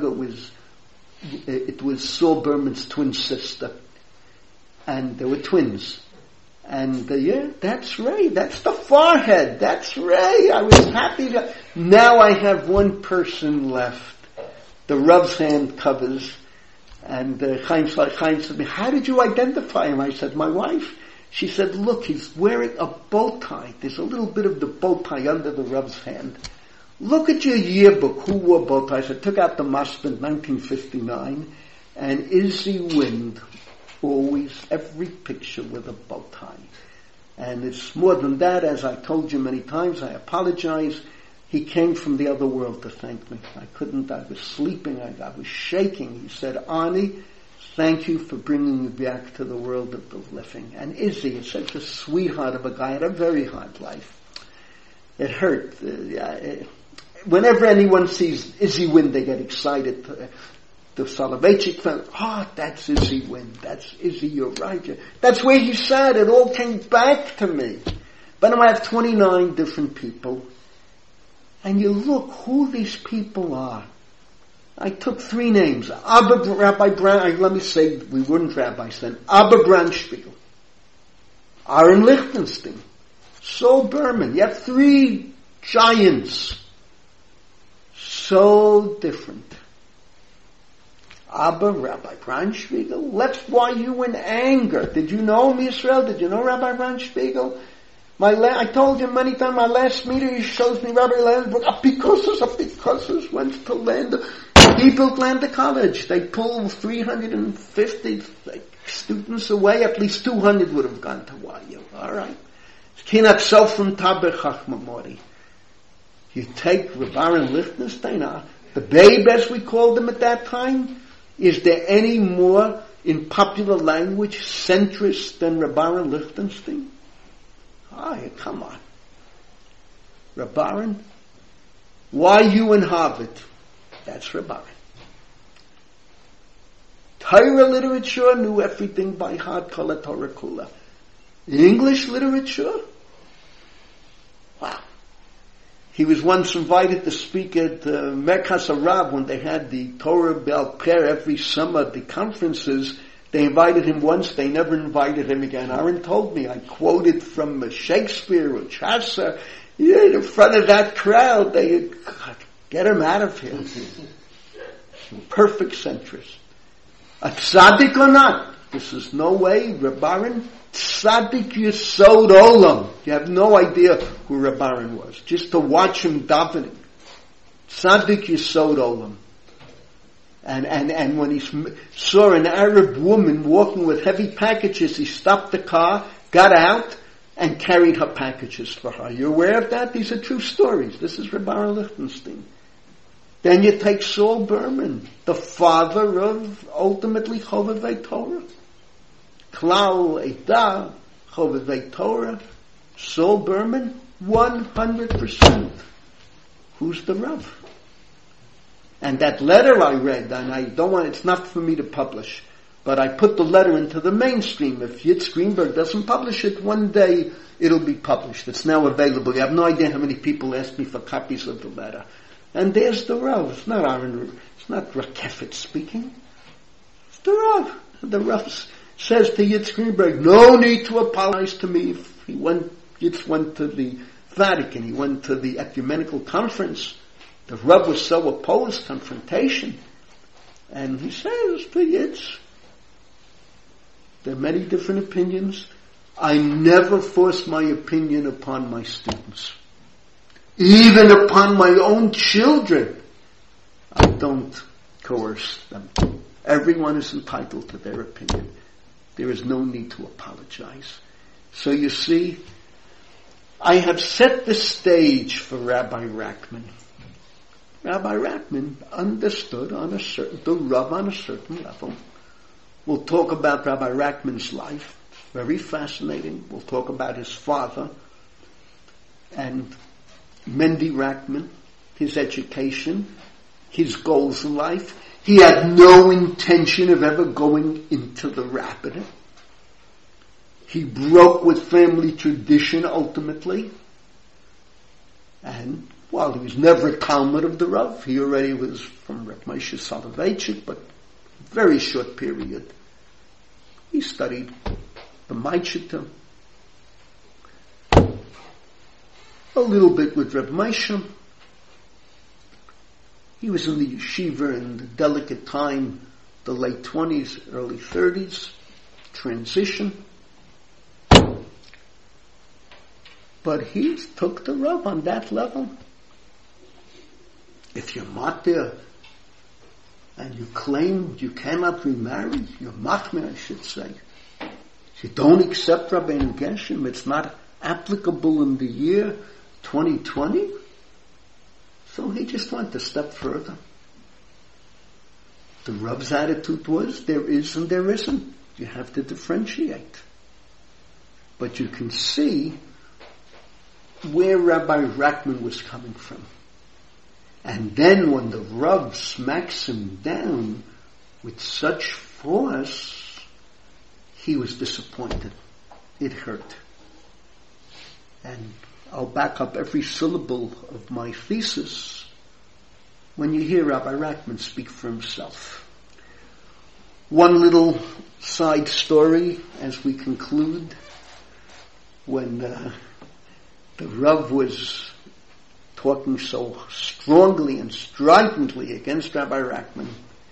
It was Saul Berman's twin sister. And they were twins. And yeah, that's Ray. That's the forehead. That's Ray. I was happy. Now I have one person left. The Rav's hand covers. And Chaim said, how did you identify him? I said, my wife. She said, look, he's wearing a bow tie. There's a little bit of the bow tie under the Rav's hand. Look at your yearbook. Who wore bow ties? I took out the Masbid 1959. And Izzy Wind, always, every picture with a bow tie. And it's more than that, as I told you many times, I apologize. He came from the other world to thank me. I was sleeping, I was shaking. He said, Arnie, thank you for bringing me back to the world of the living. And Izzy is such a sweetheart of a guy, had a very hard life. It hurt. Whenever anyone sees Izzy Wind, they get excited. The Soloveitchik felt, that's Izzy Wind. That's Izzy, you're right. That's where you sat. It all came back to me. But now I have 29 different people. And you look who these people are. I took 3 names. Rabbi Brown, let me say, we weren't rabbis then. Abba Brandspiegel. Aaron Lichtenstein. Saul Berman. You have 3 giants. So different. Abba, Rabbi Brandspiegel, left YU in anger. Did you know him, Yisrael? Did you know Rabbi Brandspiegel? I told you many times, my last meeting, he shows me Rabbi Landsberg, Apikosus went to land. He built Lander College. They pulled 350 students away. At least 200 would have gone to YU. Alright. Kinat self from Tabechach Mamori. You take Rabbi Lichtenstein, the babe as we called him at that time. Is there any more, in popular language, centrist than Rabbi Lichtenstein? Come on. Rabbi, why you in Harvard? That's Rabbi. Torah literature, knew everything by heart, Kala Torah Kula. English literature? Wow. He was once invited to speak at Merkaz Arab when they had the Torah Bel Peh every summer, the conferences. They invited him once, they never invited him again. Aaron told me, I quoted from Shakespeare or Chaucer. In front of that crowd, they get him out of here. Perfect centrist. A tzaddik or not? This is no way, Reb Aaron, Tzaddik Yesod Olam. You have no idea who Reb Aaron was. Just to watch him davening. Tzaddik Yesod Olam. And when he saw an Arab woman walking with heavy packages, he stopped the car, got out, and carried her packages for her. You're aware of that? These are true stories. This is Reb Aaron Lichtenstein. Then you take Saul Berman, the father of ultimately Chovevei Torah. Klal Eidah, Chovevei Torah, Saul Berman, 100%. Who's the Rav? And that letter I read, and I don't want, it's not for me to publish, but I put the letter into the mainstream. If Yitz Greenberg doesn't publish it, one day it'll be published. It's now available. You have no idea how many people ask me for copies of the letter. And there's the Rav. It's not Aaron, it's not Rakefet speaking. It's the Rav. The Rav says to Yitz Greenberg, no need to apologize to me. Yitz went to the Vatican, he went to the ecumenical conference. The Rav was so opposed confrontation. And he says to Yitz, there are many different opinions. I never force my opinion upon my students. Even upon my own children, I don't coerce them. Everyone is entitled to their opinion. There is no need to apologize. So you see, I have set the stage for Rabbi Rachman. Rabbi Rachman understood the Rav on a certain level. We'll talk about Rabbi Rachman's life. Very fascinating. We'll talk about his father and Mendy Rachman, his education, his goals in life. He had no intention of ever going into the rabbinate. He broke with family tradition ultimately. And while he was never a Talmud of the Rav, he already was from Reb Moshe Soloveitchik, but a very short period. He studied the Maichita, a little bit with Reb Moshe. He was in the yeshiva in the delicate time, the late 20s, early 30s, transition. But he took the Rav on that level. If you're matir and you claim you cannot remarry, you're machmir, I should say. If you don't accept Rabbeinu Gershom, it's not applicable in the year 2020. So he just went a step further. The Rav's attitude was, there is and there isn't. You have to differentiate. But you can see where Rabbi Rachman was coming from. And then when the Rav smacks him down with such force, he was disappointed. It hurt. And I'll back up every syllable of my thesis when you hear Rabbi Rachman speak for himself. One little side story as we conclude. When the Rav was talking so strongly and stridently against Rabbi Rachman,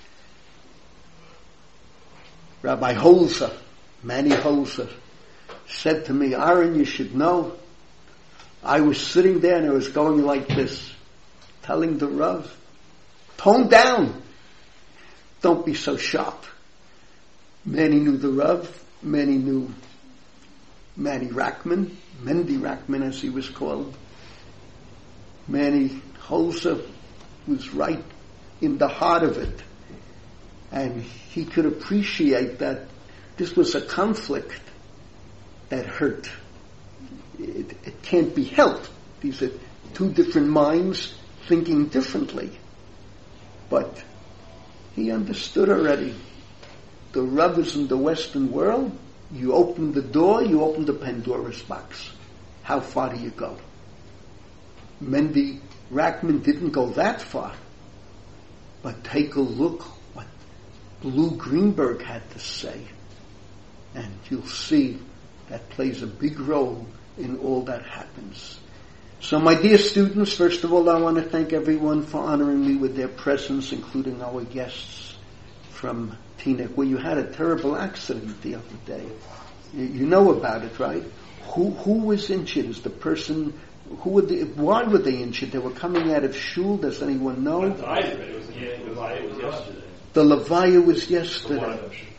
Rabbi Holzer, Manny Holzer, said to me, Aaron, you should know, I was sitting there and I was going like this, telling the Rav, tone down, don't be so sharp. Manny knew the Rav, Manny knew Manny Rachman, Mendy Rachman as he was called. Manny Holzer was right in the heart of it. And he could appreciate that this was a conflict that hurt. It can't be helped. These are two different minds thinking differently. But he understood already. The Rav is in the Western world. You open the door, you open the Pandora's box. How far do you go? Mendy Rachman didn't go that far. But take a look what Lou Greenberg had to say. And you'll see that plays a big role in all that happens. So my dear students, first of all, I want to thank everyone for honoring me with their presence, including our guests from Teaneck, where you had a terrible accident the other day. You know about it, right? Who was injured? Is the person, why were they injured? They were coming out of shul, does anyone know? It was yesterday. The Levaya was yesterday.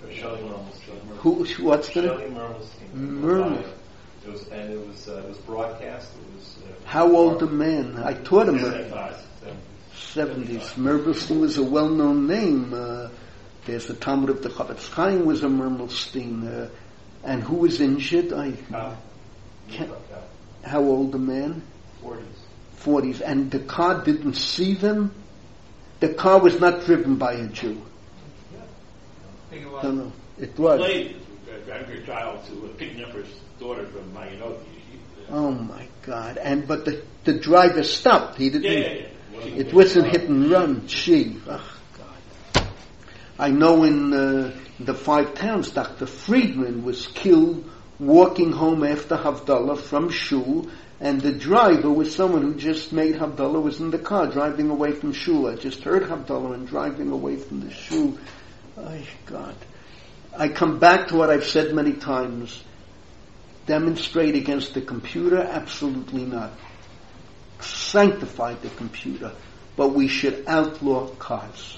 What's the name? Mermelstein. It was broadcast. How old a man? I taught him. 70s. Mermelstein was a well-known name. There's the Talmud of the Chavetz Chaim was a Mermelstein. And who was injured? How old a man? 40s. And the car didn't see them? The car was not driven by a Jew. No. It was. A child who was picking up her daughter from Mayanoti. Oh my God! But the driver stopped. He didn't. Yeah. It wasn't hit and run. Oh God! I know in the Five Towns, Dr. Friedman was killed walking home after Havdalah from shul, and the driver was someone who just made Havdalah, was in the car driving away from shul. I just heard Havdalah and driving away from the shul. Oh God! I come back to what I've said many times. Demonstrate against the computer? Absolutely not. Sanctify the computer. But we should outlaw cars.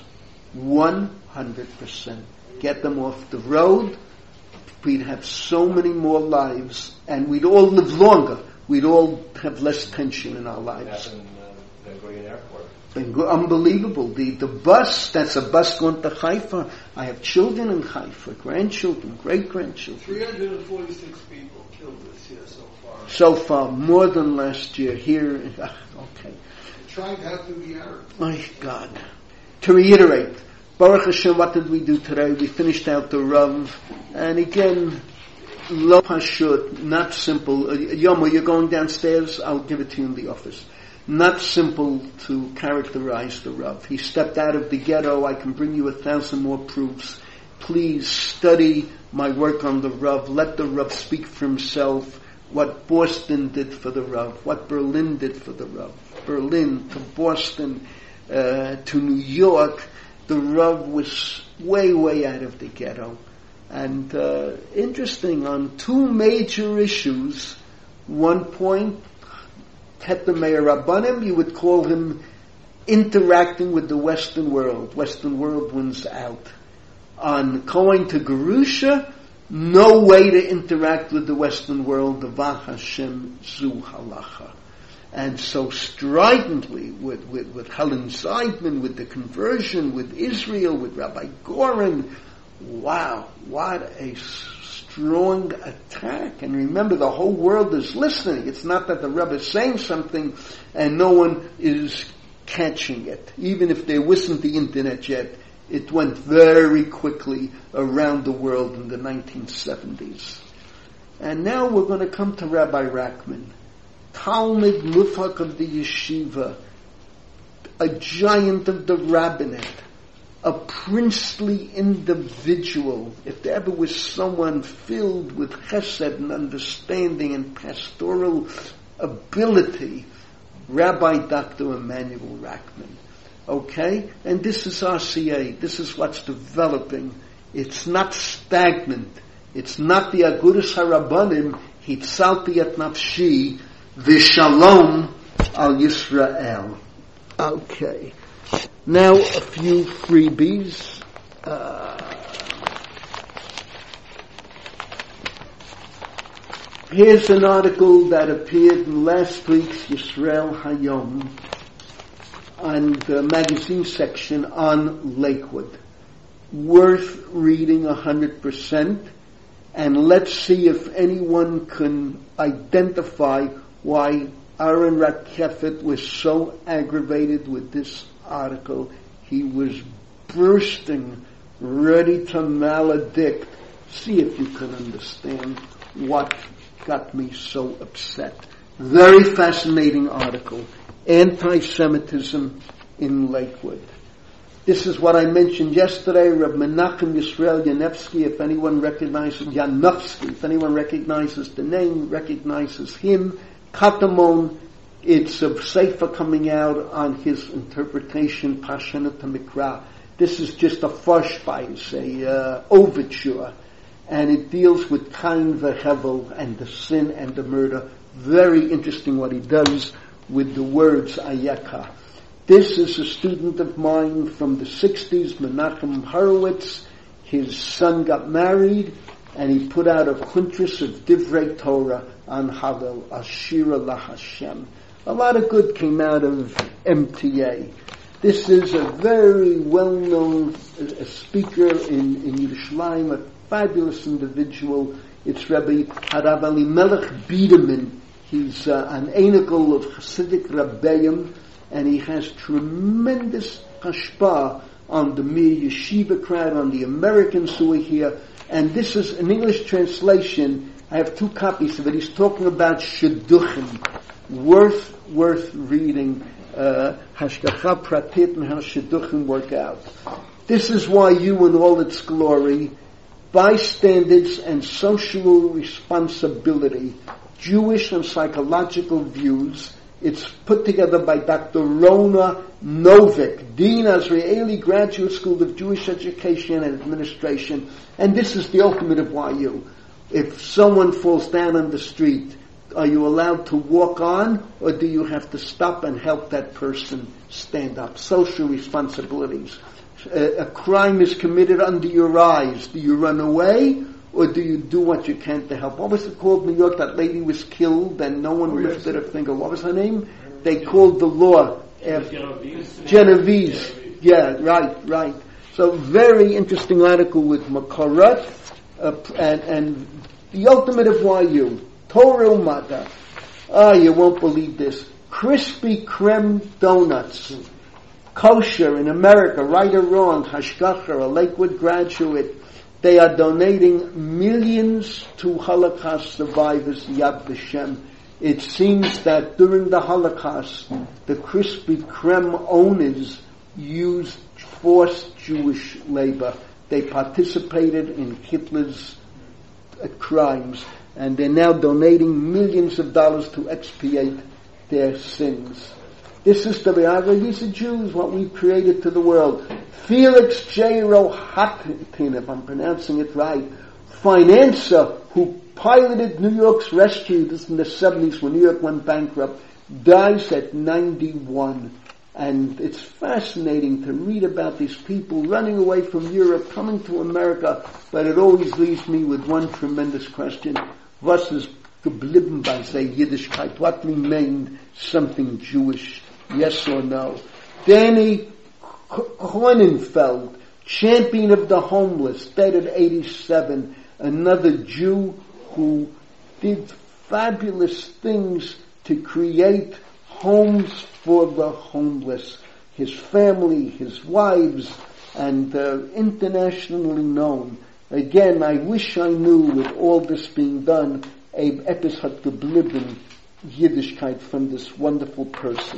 100%. Get them off the road. We'd have so many more lives, and we'd all live longer. We'd all have less tension in our lives. Ben Gurion Airport. Unbelievable. The bus, that's a bus going to Haifa. I have children in Haifa, grandchildren, great-grandchildren. 346 people killed this year so far. So far, more than last year here. Okay. Trying to have to be Arab. My God. To reiterate, Baruch Hashem, what did we do today? We finished out the Rav. And again, lo pashut, not simple. Yomo, you're going downstairs? I'll give it to you in the office. Not simple to characterize the Rav. He stepped out of the ghetto. I can bring you 1,000 more proofs. Please study my work on the Rav. Let the Rav speak for himself. What Boston did for the Rav. What Berlin did for the Rav. Berlin to Boston to New York. The Rav was way, way out of the ghetto. And interesting, on two major issues, one point, Meir Rabbanim, you would call him interacting with the Western world. Western world wins out. On going to Gerusha, no way to interact with the Western world. The Vah Hashem Zu Halacha. And so stridently with Helen Seidman, with the conversion, with Israel, with Rabbi Goren. Wow, what a strong attack. And remember, the whole world is listening. It's not that the Rebbe is saying something and no one is catching it. Even if there wasn't the internet yet, it went very quickly around the world in the 1970s. And now we're going to come to Rabbi Rachman. Talmud Mufak of the yeshiva, a giant of the rabbinate, a princely individual. If there ever was someone filled with chesed and understanding and pastoral ability, Rabbi Dr. Emmanuel Rachman. Okay? And this is RCA. This is what's developing. It's not stagnant. It's not the Agudas HaRabbanim, Hitzalti et Nafshi, Vishalom al Yisrael. Okay. Now a few freebies. Here's an article that appeared in last week's Yisrael Hayom on the magazine section on Lakewood. Worth reading 100%. And let's see if anyone can identify why Aaron Rakefet was so aggravated with this article. He was bursting, ready to maledict. See if you can understand what got me so upset. Very fascinating article. Anti-Semitism in Lakewood. This is what I mentioned yesterday. Reb Menachem Yisrael Yanevsky, if anyone recognizes Yanofsky, if anyone recognizes the name, recognizes him. Katamon, it's a sefer coming out on his interpretation, Pashanat HaMikra. This is just a Vorspeise, a overture, and it deals with Cain v'Hevel and the sin and the murder. Very interesting what he does with the words Ayeka. This is a student of mine from the 60s, Menachem Horowitz. His son got married, and he put out a Kuntres of Divrei Torah on Hallel, Ashira LaHashem. A lot of good came out of MTA. This is a very well-known speaker in Yerushalayim, a fabulous individual. It's Rabbi Harav Elimelech Biederman. He's an Einigal of Hasidic Rabbeim, and he has tremendous hashpah on the Mir Yeshiva crowd, on the Americans who are here. And this is an English translation. I have 2 copies of it. He's talking about shidduchim. Worth reading. Hashgacha pratit and how shidduchim work out. This is why you in all its glory, by standards and social responsibility, Jewish and psychological views. It's put together by Dr. Rona Novik, Dean Azrieli Graduate School of Jewish Education and Administration. And this is the ultimate of YU. If someone falls down on the street, are you allowed to walk on, or do you have to stop and help that person stand up? Social responsibilities. A crime is committed under your eyes. Do you run away, or do you do what you can to help? What was it called in New York? That lady was killed and no one lifted a finger. What was her name? They called the law Genovese. Yeah, right. So very interesting article with Makorat, and the ultimate of YU. Torah Umada. You won't believe this. Krispy Kreme donuts. Kosher in America, right or wrong, Hashgacha, a Lakewood graduate, they are donating millions to Holocaust survivors, Yad Vashem. It seems that during the Holocaust, the Krispy Kreme owners used forced Jewish labor. They participated in Hitler's crimes, and they're now donating millions of dollars to expiate their sins. This is the reality. These are Jews, what we've created to the world. Felix J. Rohatyn, if I'm pronouncing it right, financier who piloted New York's rescue, this in the 70s when New York went bankrupt, dies at 91. And it's fascinating to read about these people running away from Europe, coming to America, but it always leaves me with one tremendous question. Was ist geblieben bei der Yiddishkeit? What remained something Jewish? Yes or no? Danny Kornenfeld, champion of the homeless, dead at 87, another Jew who did fabulous things to create homes for the homeless. His family, his wives, and internationally known. Again, I wish I knew, with all this being done, a Epis hat geblieben Yiddishkeit from this wonderful person.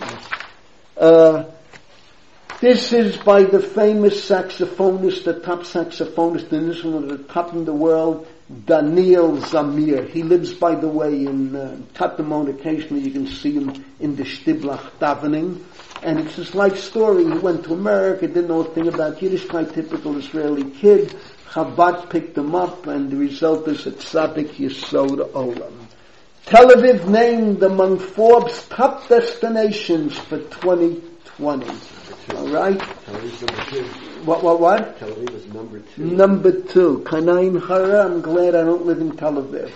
This is by the famous saxophonist, the top saxophonist in Israel, the top in the world, Daniel Zamir. He lives, by the way, in Tatamon. Occasionally you can see him in the Shtiblach davening. And it's his life story. He went to America, didn't know a thing about Yiddishkeit, typical Israeli kid. Chabad picked him up, and the result is a Tzaddik Yesod Olam. Tel Aviv named among Forbes' top destinations for 2020. All right. Tel Aviv's number 2. What? Tel Aviv is number 2. Number 2. Kanaim Hara. I'm glad I don't live in Tel Aviv.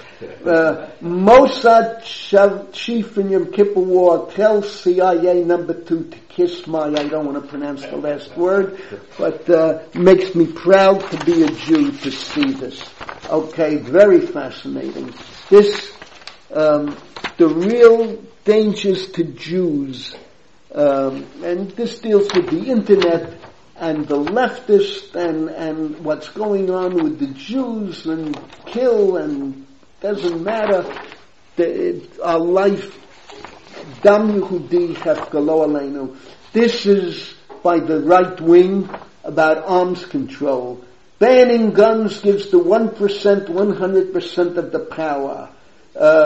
Mossad chief in Yom Kippur War tells CIA number 2 to kiss my, I don't want to pronounce the last word, but makes me proud to be a Jew to see this. Okay, very fascinating. This, the real dangers to Jews, and this deals with the internet and the leftist and what's going on with the Jews and kill and doesn't matter. Our life, Dam Yehudi Hefgalo Aleinu. This is by the right wing about arms control. Banning guns gives the 1% 100% of the power.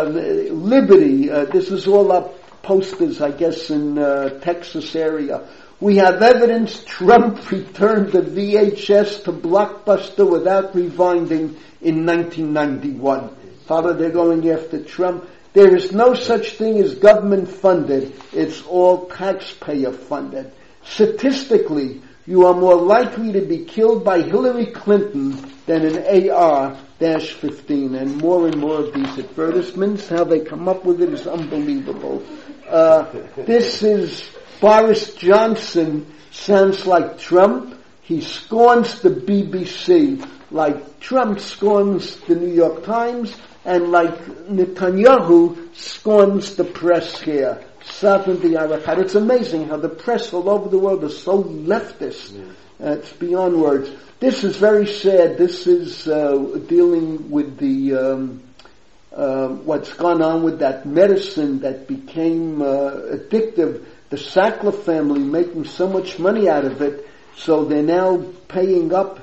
Liberty, this is all up posters, I guess, in Texas area. We have evidence Trump returned the VHS to Blockbuster without rewinding in 1991. Father, they're going after Trump. There is no such thing as government funded. It's all taxpayer funded. Statistically, you are more likely to be killed by Hillary Clinton than an AR-15. And more of these advertisements, how they come up with it is unbelievable. This is Boris Johnson, sounds like Trump. He scorns the BBC like Trump scorns the New York Times, and like Netanyahu scorns the press here. It's amazing how the press all over the world is so leftist. It's beyond words. This is very sad. This is dealing with the what's gone on with that medicine that became addictive. The Sackler family making so much money out of it, so they're now paying up.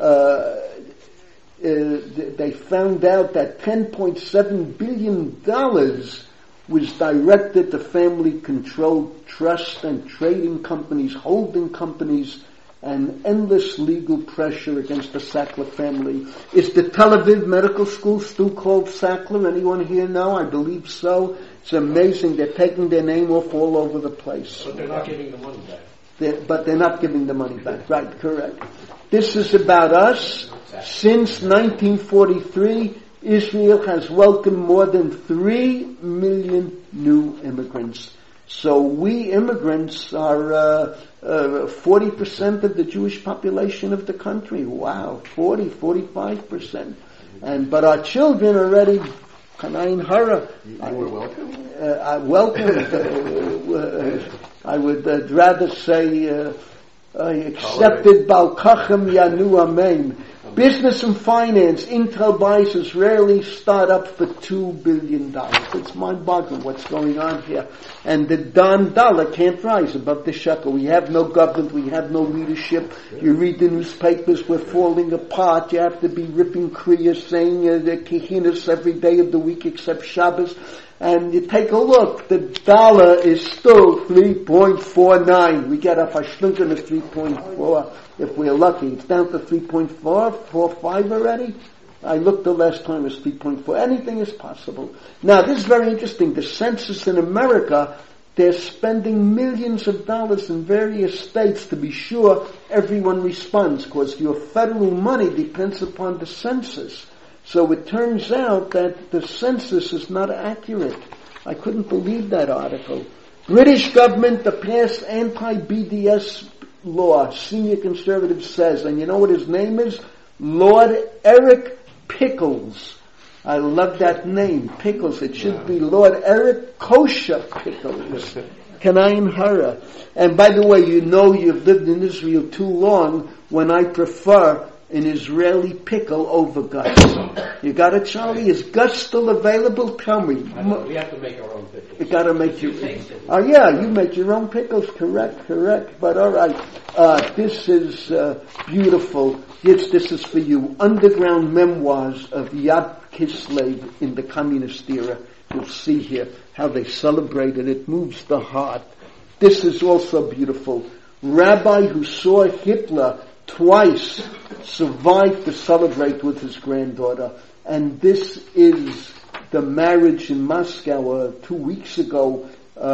They found out that $10.7 billion was directed to family-controlled trust and trading companies, holding companies, and endless legal pressure against the Sackler family. Is the Tel Aviv Medical School still called Sackler? Anyone here know? I believe so. It's amazing. They're taking their name off all over the place. But they're not giving the money back. But they're not giving the money back. Right, correct. This is about us. Since 1943, Israel has welcomed more than 3 million new immigrants. So we immigrants are 40% of the Jewish population of the country. Wow, 45%. But our children are already Kanain Hara. You were welcome? I would rather say I accepted Balkachem Yanu Amen. Business and finance, Intel buys Israeli startup for $2 billion. It's mind-boggling what's going on here. And the dollar can't rise above the shekel. We have no government, we have no leadership. You read the newspapers, we're falling apart. You have to be ripping kriyas, saying the kehinas every day of the week except Shabbos. And you take a look, the dollar is still 3.49. We get up a shlunken of 3.4 if we're lucky. It's down to 3.45 already. I looked the last time, it was 3.4. Anything is possible. Now, this is very interesting. The census in America, they're spending millions of dollars in various states to be sure everyone responds, because your federal money depends upon the census. So it turns out that the census is not accurate. I couldn't believe that article. British government to pass anti-BDS law, senior conservative says, and you know what his name is? Lord Eric Pickles. I love that name, Pickles. It should be Lord Eric Kosher Pickles. Kanaim Hara. And by the way, you know you've lived in Israel too long when I prefer an Israeli pickle over Gus. You got it, Charlie? Is Gus still available? Tell me. We have to make our own pickles. You got to make your. Oh yeah, you make your own pickles. Correct. But all right, this is beautiful. This is for you. Underground memoirs of Yad Kislev in the communist era. You'll see here how they celebrated. It moves the heart. This is also beautiful. Rabbi who saw Hitler twice survived to celebrate with his granddaughter. And this is the marriage in Moscow 2 weeks ago.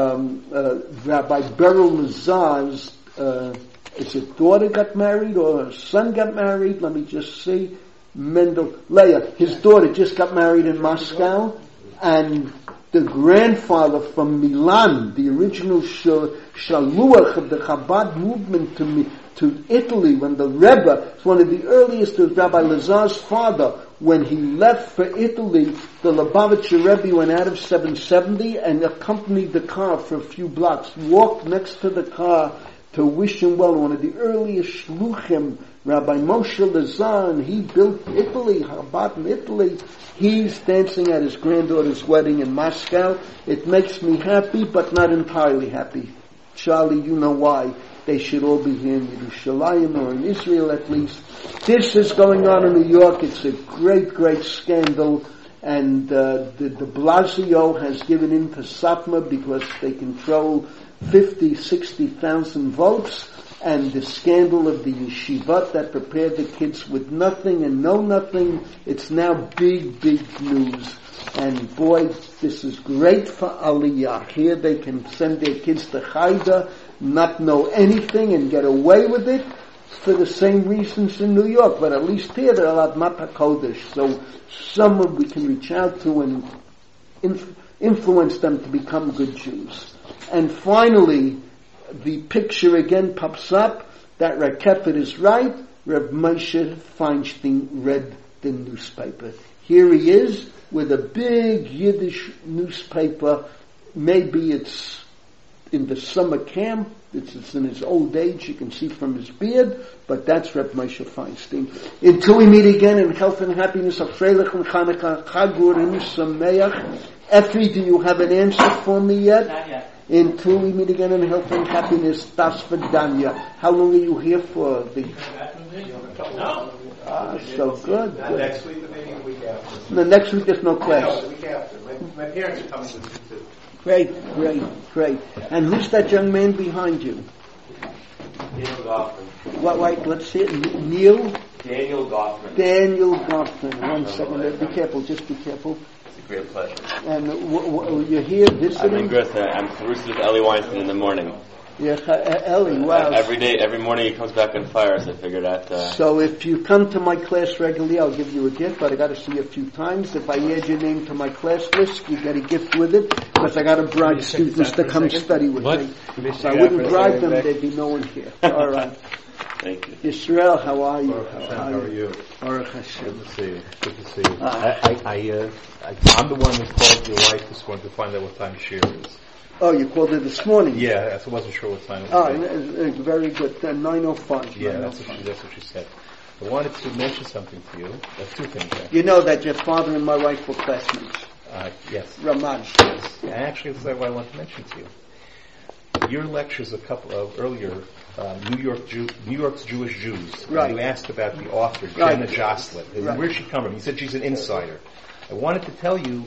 Rabbi Beryl Nazar's is it daughter got married or son got married? Let me just see. Leah, his daughter just got married in Moscow, and the grandfather from Milan, the original shaluach of the Chabad movement to Italy, when the Rebbe, it's one of the earliest, was Rabbi Lazar's father. When he left for Italy, the Lubavitcher Rebbe went out of 770 and accompanied the car for a few blocks, walked next to the car to wish him well. One of the earliest shluchim, Rabbi Moshe Lazar, and he built Italy, Chabad in Italy. He's dancing at his granddaughter's wedding in Moscow. It makes me happy, but not entirely happy. Charlie, you know why. They should all be here in Yerushalayim, or in Israel at least. This is going on in New York. It's a great, great scandal. and the Blasio has given in to Satmar because they control 50, 60,000 votes, and the scandal of the yeshivat that prepared the kids with nothing and know nothing, it's now big, big news. And boy, this is great for Aliyah. Here they can send their kids to Haida, not know anything and get away with it for the same reasons in New York, but at least here they're allowed Mata Kodesh. So someone we can reach out to and influence them to become good Jews. And finally, the picture again pops up that Rakefet is right. Reb Moshe Feinstein read the newspaper. Here he is with a big Yiddish newspaper. Maybe it's in the summer camp. It's in his old age. You can see from his beard. But that's Reb Moshe Feinstein. Until we meet again in health and happiness of Freilich and Chanukah, Chagurim Sameach. Effie, do you have an answer for me yet? Not yet. Until we meet again in health and happiness, Das Vidanya. How long are you here for? So good. Not next week, but maybe the week after. The next week there's no class. No, the week after. My parents are coming with me too. Great. And who's that young man behind you? Daniel Goffman. Wait, let's see it. Neil? Daniel Goffman. Daniel Goffman. 1 second. Be careful. Just be careful. It's a great pleasure. And you're here visiting? I'm in Grisha. I'm roosted with Ellie Weinstein in the morning. Yeah, Ellie, wow. Every morning he comes back on fire, so I figured out... So if you come to my class regularly, I'll give you a gift, but I gotta see you a few times. If I add your name to my class list, you get a gift with it, because I gotta bribe students to come study with me. So I wouldn't bribe them, there'd be no one here. Alright. Thank you. Yisrael, how are you? How are you? Baruch Hashem. Good to see you. Good to see you. I'm the one that called your wife this morning to find out what time Shir is. Oh, you called her this morning? Yeah, I wasn't sure what time it was. Very good. 9:05. Yeah, that's what she said. I wanted to mention something to you. There's two things there. You know that your father and my wife were classmates. Yes. Ramad. Yes. Actually, this is what I want to mention to you. Your lectures a couple of earlier, New York's Jewish Jews. Right. You asked about the author, Right. Jenna Joslin. Right. Where'd she come from? You said she's an insider. I wanted to tell you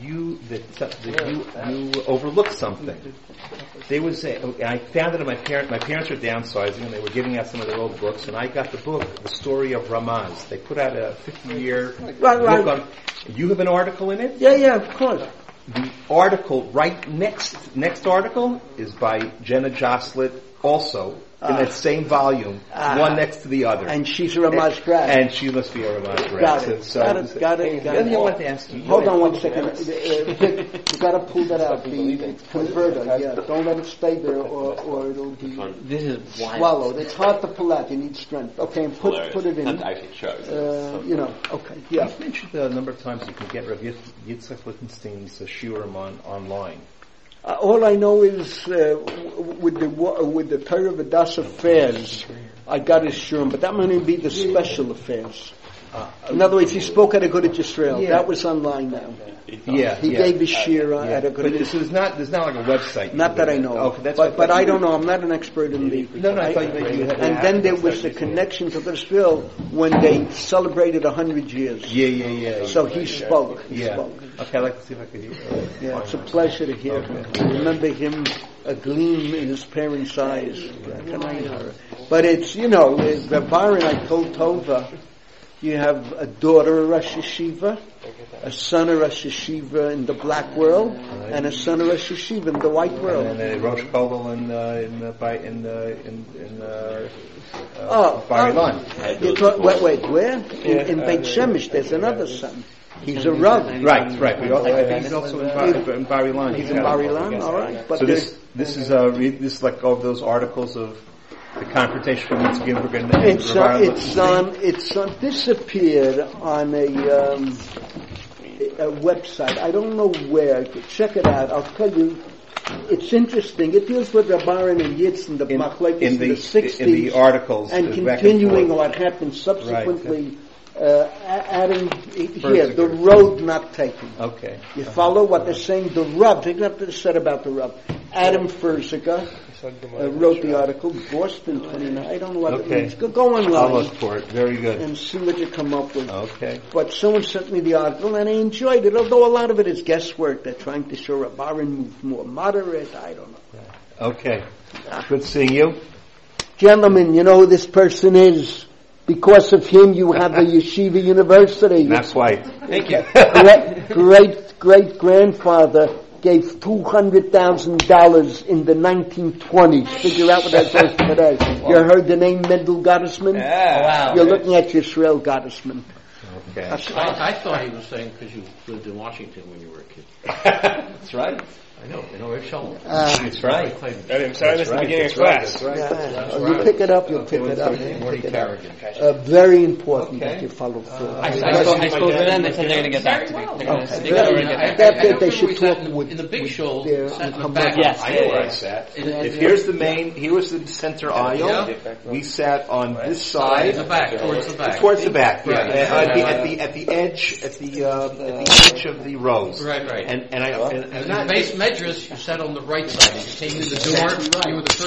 that you overlooked something. There was I found it in my parents were downsizing and they were giving out some of their old books, and I got the book, The Story of Ramaz. They put out a 50-year book on. You have an article in it? Yeah, of course. The article next article is by Jenna Joslin, also in that same volume, one next to the other. And she's a Ramaz grad. And she must be a Ramaz grad. Got it. Got it. The other thing I wanted to ask you. Hold on 1 second. You got to pull that out. The converter. Yeah. Don't let it stay there, or it'll be swallowed. It's hard to pull out. You need strength. Okay, and put it in. Actually, sure. Okay. Yeah. You've mentioned a number of times you can get Rav Yitzchak Lichtenstein's shiurim online. All I know is with the Torah Vodaas affairs, I got his shurim, but that might even be the special affairs. In other words, he spoke at Agudat Yisrael. Yeah. That was online now. He gave his shir at Agudat Yisrael. But there's not like a website. Not that I know. Okay, but I don't know. I'm not an expert in the. No, I thought you had. And then there was the connection to Yisrael when they celebrated 100 years. Yeah. So he spoke. Okay, I'd like to see if I could hear. Yeah, it's a pleasure to hear him. I remember him, a gleam in his parents' eyes. But it's, Reb Byron, I told Tova, you have a daughter of Rosh Yeshiva, a son of Rosh Yeshiva in the black world, and a son of Rosh Yeshiva in the white world. And Rosh Kollel in Bar Ilan. Wait, where? In Beit Shemesh, there's another son. He's a Rav. Right. He's also in Bar Ilan. He's in Bar Ilan, all right. But so this is like all those articles of the confrontation from Yitzchak Ginsburg and it's disappeared on a website. I don't know where. Check it out. I'll tell you. It's interesting. It deals with Rabbaran and Yitz and the Machlekes in the 60s. In the articles. And continuing what happened subsequently. Adding here, the road not taken. Okay. You follow what they're saying? The Rav, they got to said about the Rav. Adam Fursiger wrote the article, Boston 29. I don't know what it means. Go online. I'll look for it. Very good. And see what you come up with. Okay. But someone sent me the article and I enjoyed it, although a lot of it is guesswork. They're trying to show Reb Aaron moved more moderate. I don't know. Okay. Good seeing you. Gentlemen, you know who this person is. Because of him, you have a yeshiva university. That's right. Thank you. Great-great-grandfather gave $200,000 in the 1920s. Figure out what that says today. You heard the name Mendel Gottesman? Yeah. Wow. You're looking at Yisrael Gottesman. Okay. I thought he was saying because you lived in Washington when you were a kid. That's right. I know Rick Sholem. That's right. I'm sorry, this is the beginning of class. You pick it up, you'll pick it up. Morty Carrigan. Very important that you follow through. I spoke to them. They said they're going to get back to me. They should talk with in the big show. and come back. Yes. I know where I sat. If here's the main, here was the center aisle. We sat on this side. Towards the back. Towards the back, yeah. Right. At the edge of the rows. Right. And the base Medras, you sat on the right side. You came in the door. You were the first